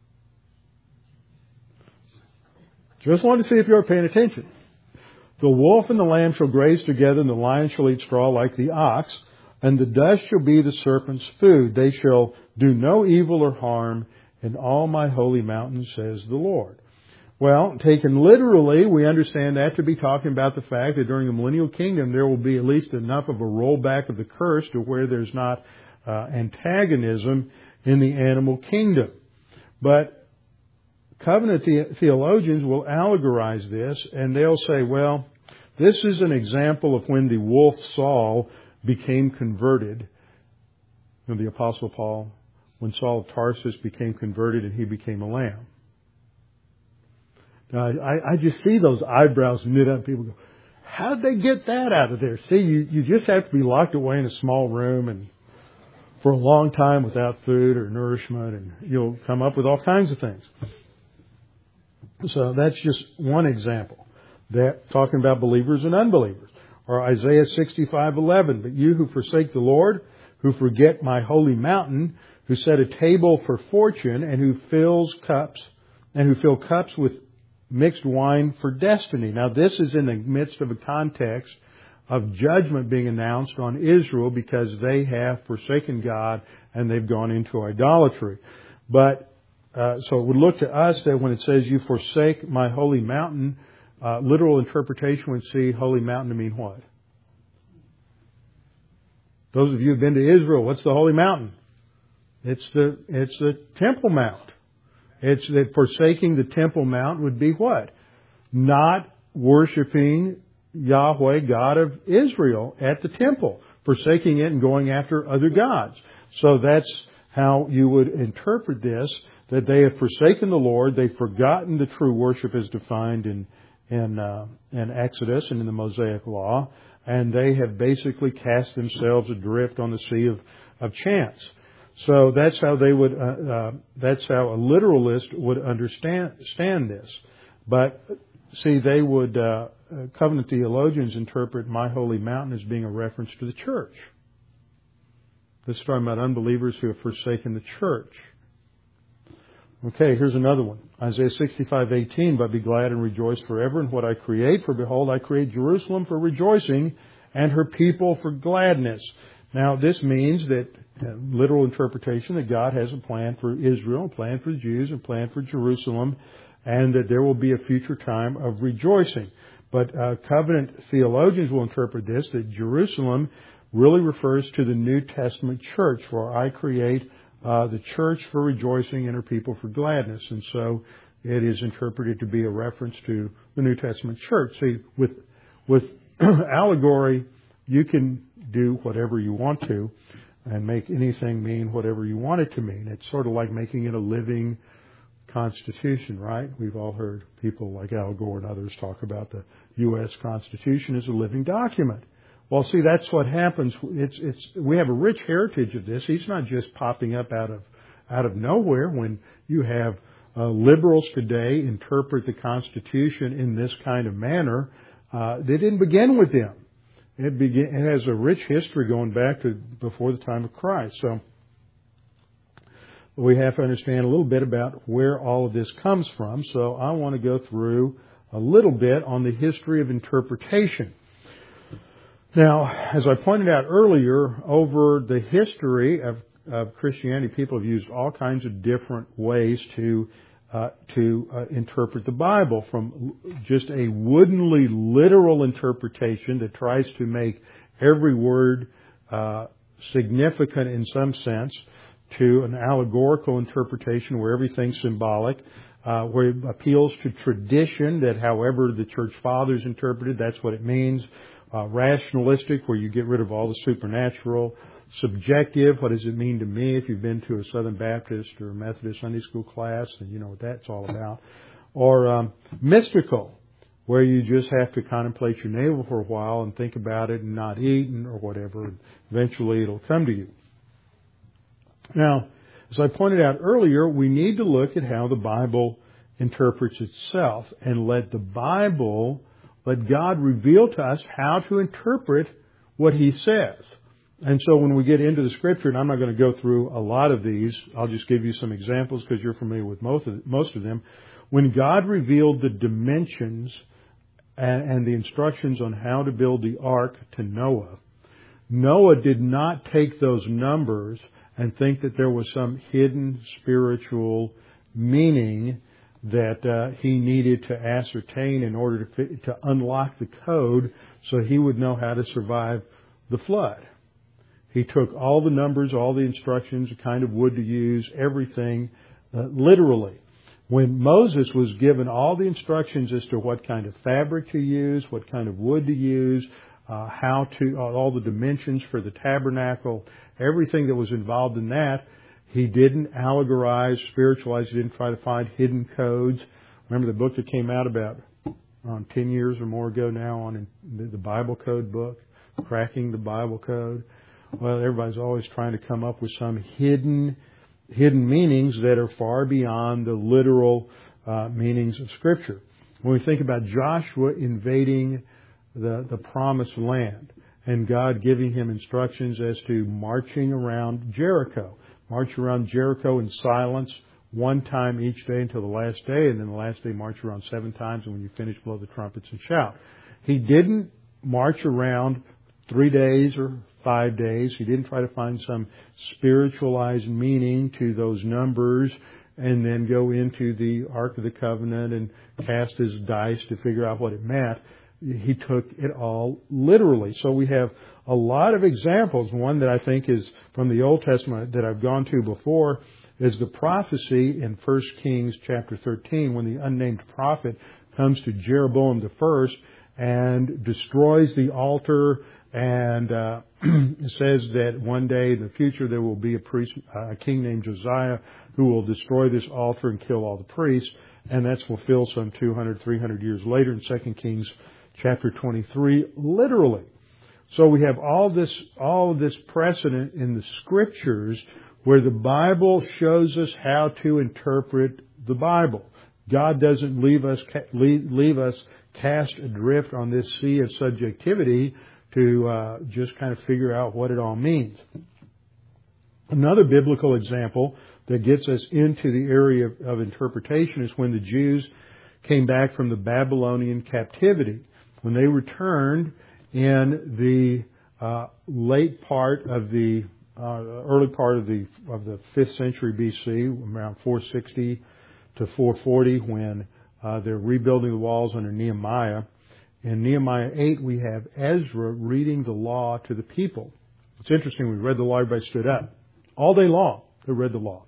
B: Just wanted to see if you were paying attention. The wolf and the lamb shall graze together, and the lion shall eat straw like the ox, and the dust shall be the serpent's food. They shall do no evil or harm in all my holy mountain, says the Lord. Well, taken literally, we understand that to be talking about the fact that during the millennial kingdom there will be at least enough of a rollback of the curse to where there's not uh, antagonism in the animal kingdom. But covenant the- theologians will allegorize this, and they'll say, well, this is an example of when the wolf Saul became converted. You know, the Apostle Paul, when Saul of Tarsus became converted and he became a lamb. Now, I, I just see those eyebrows knit up. People go, how'd they get that out of there? See, you, you just have to be locked away in a small room and for a long time without food or nourishment, and you'll come up with all kinds of things. So that's just one example. That talking about believers and unbelievers. Or Isaiah sixty-five eleven. But you who forsake the Lord, who forget my holy mountain, who set a table for fortune, and who fills cups, and who fill cups with mixed wine for destiny. Now this is in the midst of a context of judgment being announced on Israel because they have forsaken God and they've gone into idolatry. But Uh, so it would look to us that when it says you forsake my holy mountain, uh, literal interpretation would see holy mountain to mean what? Those of you who've been to Israel, what's the holy mountain? It's the, it's the Temple Mount. It's that forsaking the Temple Mount would be what? Not worshiping Yahweh, God of Israel, at the temple, forsaking it and going after other gods. So that's how you would interpret this, that they have forsaken the Lord, they've forgotten the true worship as defined in in, uh, in Exodus and in the Mosaic Law, and they have basically cast themselves adrift on the sea of, of chance. So that's how they would, uh, uh, that's how a literalist would understand, understand this. But see, they would, uh, covenant theologians interpret my holy mountain as being a reference to the church. This is talking about unbelievers who have forsaken the church. Okay, here's another one. Isaiah sixty-five eighteen, but be glad and rejoice forever in what I create. For behold, I create Jerusalem for rejoicing and her people for gladness. Now, this means that, uh, literal interpretation, that God has a plan for Israel, a plan for the Jews, a plan for Jerusalem, and that there will be a future time of rejoicing. But uh, covenant theologians will interpret this, that Jerusalem really refers to the New Testament church, for I create uh, the church for rejoicing and her people for gladness. And so it is interpreted to be a reference to the New Testament church. See, with, with allegory, you can do whatever you want to and make anything mean whatever you want it to mean. It's sort of like making it a living Constitution, right? We've all heard people like Al Gore and others talk about the U S Constitution as a living document. Well, see, that's what happens. It's, it's, we have a rich heritage of this. He's not just popping up out of, out of nowhere. When you have uh, liberals today interpret the Constitution in this kind of manner, uh, they didn't begin with them. It begin, it has a rich history going back to before the time of Christ. So we have to understand a little bit about where all of this comes from. So I want to go through a little bit on the history of interpretation. Now, as I pointed out earlier, over the history of, of Christianity, people have used all kinds of different ways to uh, to uh, interpret the Bible, from just a woodenly literal interpretation that tries to make every word uh, significant in some sense, to an allegorical interpretation where everything's symbolic, uh, where it appeals to tradition, that however the church fathers interpreted, that's what it means. Uh, rationalistic, where you get rid of all the supernatural. Subjective, what does it mean to me? If you've been to a Southern Baptist or Methodist Sunday school class, then you know what that's all about. Or um, mystical, where you just have to contemplate your navel for a while and think about it and not eat and, or whatever, and eventually it'll come to you. Now, as I pointed out earlier, we need to look at how the Bible interprets itself and let the Bible, let God reveal to us how to interpret what He says. And so when we get into the Scripture, and I'm not going to go through a lot of these, I'll just give you some examples because you're familiar with most of, most of them. When God revealed the dimensions and, and the instructions on how to build the ark to Noah, Noah did not take those numbers and think that there was some hidden spiritual meaning that uh, he needed to ascertain in order to fit, to unlock the code so he would know how to survive the flood. He took all the numbers, all the instructions, the kind of wood to use, everything uh, literally. When Moses was given all the instructions as to what kind of fabric to use, what kind of wood to use, uh, how to, uh, all the dimensions for the tabernacle, everything that was involved in that, he didn't allegorize, spiritualize. He didn't try to find hidden codes. Remember the book that came out about um, ten years or more ago now on the, the Bible Code book, Cracking the Bible Code? Well, everybody's always trying to come up with some hidden hidden meanings that are far beyond the literal uh, meanings of Scripture. When we think about Joshua invading the, the promised land and God giving him instructions as to marching around Jericho, march around Jericho in silence one time each day until the last day, and then the last day march around seven times, and when you finish, blow the trumpets and shout. He didn't march around three days or five days. He didn't try to find some spiritualized meaning to those numbers and then go into the Ark of the Covenant and cast his dice to figure out what it meant. He took it all literally. So we have a lot of examples. One that I think is from the Old Testament that I've gone to before is the prophecy in First Kings chapter thirteen when the unnamed prophet comes to Jeroboam the first and destroys the altar, and uh, says that one day in the future there will be a priest, uh, a king named Josiah, who will destroy this altar and kill all the priests, and that's fulfilled some two hundred, three hundred years later in Second Kings chapter twenty-three, literally. So we have all this, all of this precedent in the Scriptures where the Bible shows us how to interpret the Bible. God doesn't leave us leave, leave us cast adrift on this sea of subjectivity to uh, just kind of figure out what it all means. Another biblical example that gets us into the area of, of interpretation is when the Jews came back from the Babylonian captivity. When they returned in the uh, late part of the uh, early part of the of the fifth century B C, around four sixty to four forty, when uh, they're rebuilding the walls under Nehemiah. In Nehemiah eight, we have Ezra reading the law to the people. It's interesting. We read the law, everybody stood up all day long. They read the law.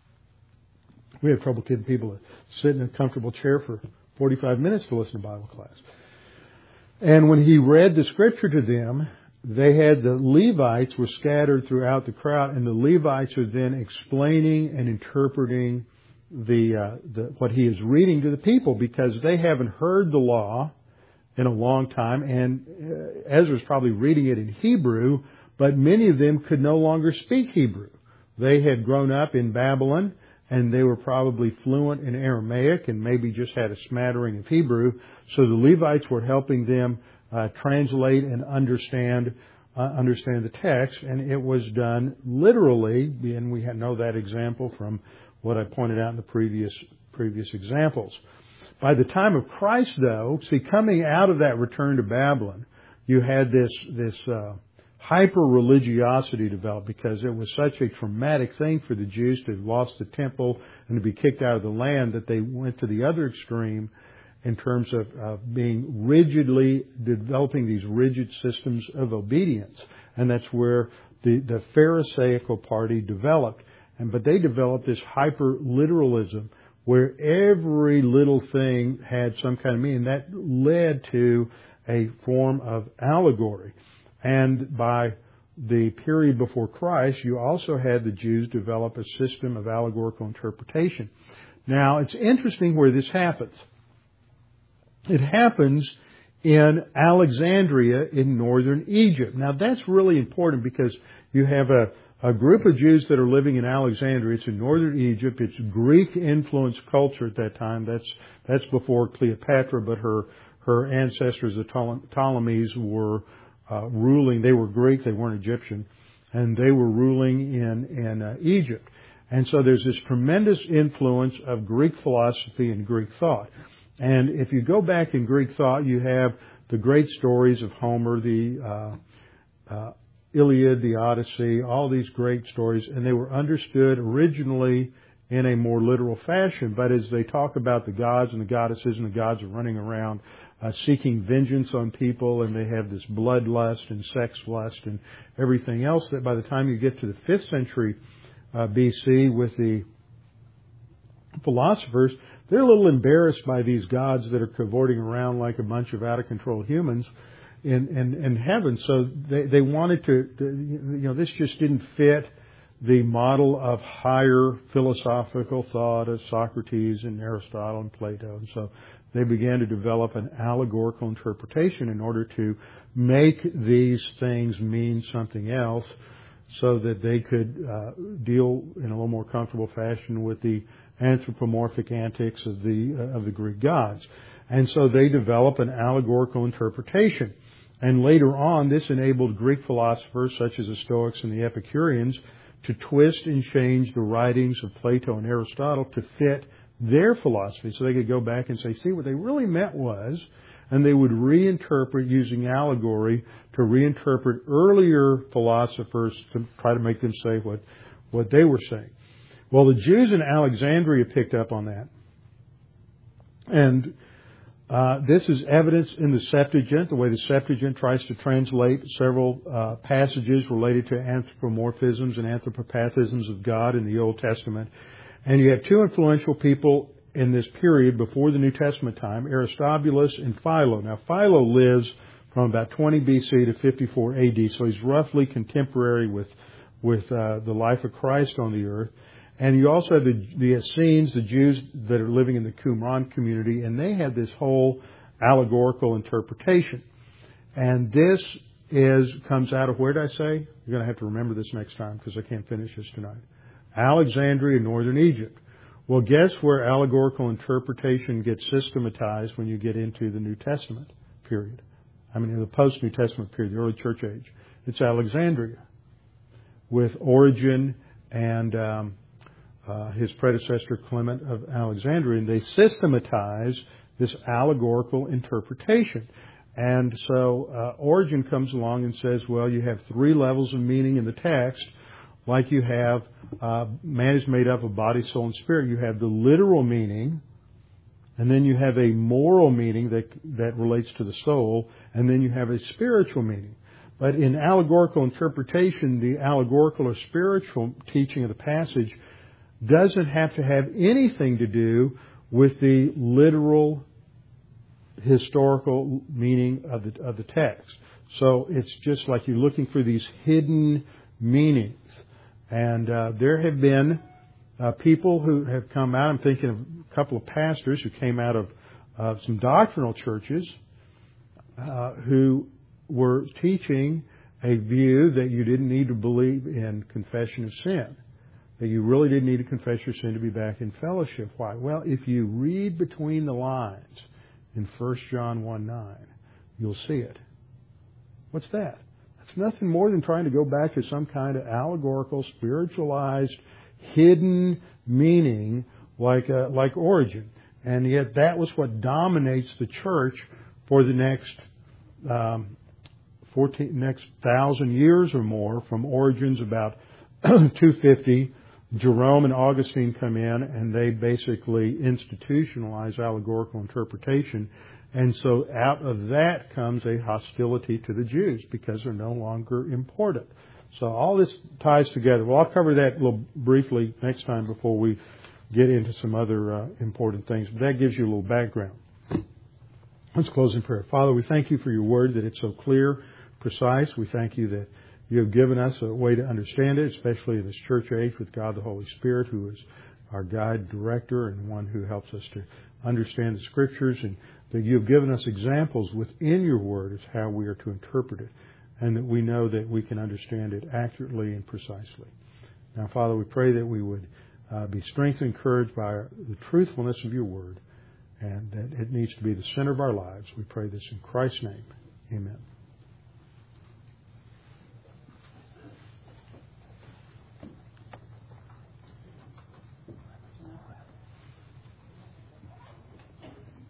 B: We have trouble getting people to sit in a comfortable chair for forty-five minutes to listen to Bible class. And when he read the scripture to them, they had the Levites were scattered throughout the crowd, and the Levites are then explaining and interpreting the, uh, the what he is reading to the people, because they haven't heard the law in a long time, and uh, Ezra's probably reading it in Hebrew, but many of them could no longer speak Hebrew. They had grown up in Babylon, and they were probably fluent in Aramaic and maybe just had a smattering of Hebrew. So the Levites were helping them uh, translate and understand uh, understand the text, and it was done literally. And we know that example from what I pointed out in the previous previous examples. By the time of Christ, though, see, coming out of that return to Babylon, you had this this uh, hyper-religiosity develop, because it was such a traumatic thing for the Jews to have lost the temple and to be kicked out of the land, that they went to the other extreme in terms of uh, being rigidly developing these rigid systems of obedience. And that's where the, the Pharisaical party developed. And but they developed this hyper-literalism where every little thing had some kind of meaning. That led to a form of allegory. And by the period before Christ, you also had the Jews develop a system of allegorical interpretation. Now, it's interesting where this happens. It happens in Alexandria in northern Egypt. Now, that's really important, because you have a, a group of Jews that are living in Alexandria. It's in northern Egypt. It's Greek-influenced culture at that time. That's that's before Cleopatra, but her her ancestors, the Ptolemies, were Uh, ruling. They were Greek, they weren't Egyptian, and they were ruling in in uh, Egypt. And so there's this tremendous influence of Greek philosophy and Greek thought. And if you go back in Greek thought, you have the great stories of Homer, the uh, uh, Iliad, the Odyssey, all these great stories, and they were understood originally in a more literal fashion. But as they talk about the gods and the goddesses, and the gods are running around Uh, seeking vengeance on people, and they have this bloodlust and sex lust and everything else, that by the time you get to the fifth century uh, B C with the philosophers, they're a little embarrassed by these gods that are cavorting around like a bunch of out-of-control humans in, in, in heaven. So they, they wanted to, you know, this just didn't fit the model of higher philosophical thought of Socrates and Aristotle and Plato. And so they began to develop an allegorical interpretation in order to make these things mean something else, so that they could uh, deal in a little more comfortable fashion with the anthropomorphic antics of the uh, of the Greek gods. And so they develop an allegorical interpretation. And later on, this enabled Greek philosophers such as the Stoics and the Epicureans to twist and change the writings of Plato and Aristotle to fit their philosophy, so they could go back and say, see, what they really meant was, and they would reinterpret using allegory to reinterpret earlier philosophers to try to make them say what, what they were saying. Well, the Jews in Alexandria picked up on that. And uh, this is evidence in the Septuagint, the way the Septuagint tries to translate several uh, passages related to anthropomorphisms and anthropopathisms of God in the Old Testament. And you have two influential people in this period before the New Testament time, Aristobulus and Philo. Now, Philo lives from about twenty B C to fifty-four A D, so he's roughly contemporary with with uh, the life of Christ on the earth. And you also have the, the Essenes, the Jews that are living in the Qumran community, and they had this whole allegorical interpretation. And this is comes out of, where did I say? You're going to have to remember this next time because I can't finish this tonight. Alexandria, northern Egypt. Well, guess where allegorical interpretation gets systematized when you get into the New Testament period? I mean, in the post-New Testament period, the early church age. It's Alexandria, with Origen and um, uh, his predecessor Clement of Alexandria, and they systematize this allegorical interpretation. And so uh, Origen comes along and says, well, you have three levels of meaning in the text, like you have uh, man is made up of body, soul, and spirit. You have the literal meaning, and then you have a moral meaning that that relates to the soul, and then you have a spiritual meaning. But in allegorical interpretation, the allegorical or spiritual teaching of the passage doesn't have to have anything to do with the literal historical meaning of the of the text. So it's just like you're looking for these hidden meanings. And uh, there have been uh, people who have come out. I'm thinking of a couple of pastors who came out of uh, some doctrinal churches uh, who were teaching a view that you didn't need to believe in confession of sin, that you really didn't need to confess your sin to be back in fellowship. Why? Well, if you read between the lines in First John one nine, you'll see it. What's that? It's nothing more than trying to go back to some kind of allegorical, spiritualized, hidden meaning like uh, like Origen. And yet that was what dominates the church for the next um, fourteen, next thousand years or more. From Origen's about two fifty, Jerome and Augustine come in, and they basically institutionalize allegorical interpretation. And so out of that comes a hostility to the Jews because they're no longer important. So all this ties together. Well, I'll cover that a little briefly next time before we get into some other uh, important things. But that gives you a little background. Let's close in prayer. Father, we thank you for your word, that it's so clear, precise. We thank you that you have given us a way to understand it, especially in this church age with God the Holy Spirit, who is our guide, director, and one who helps us to understand the Scriptures, and that you have given us examples within your word as how we are to interpret it, and that we know that we can understand it accurately and precisely. Now, Father, we pray that we would uh, be strengthened, encouraged by the truthfulness of your word, and that it needs to be the center of our lives. We pray this in Christ's name. Amen.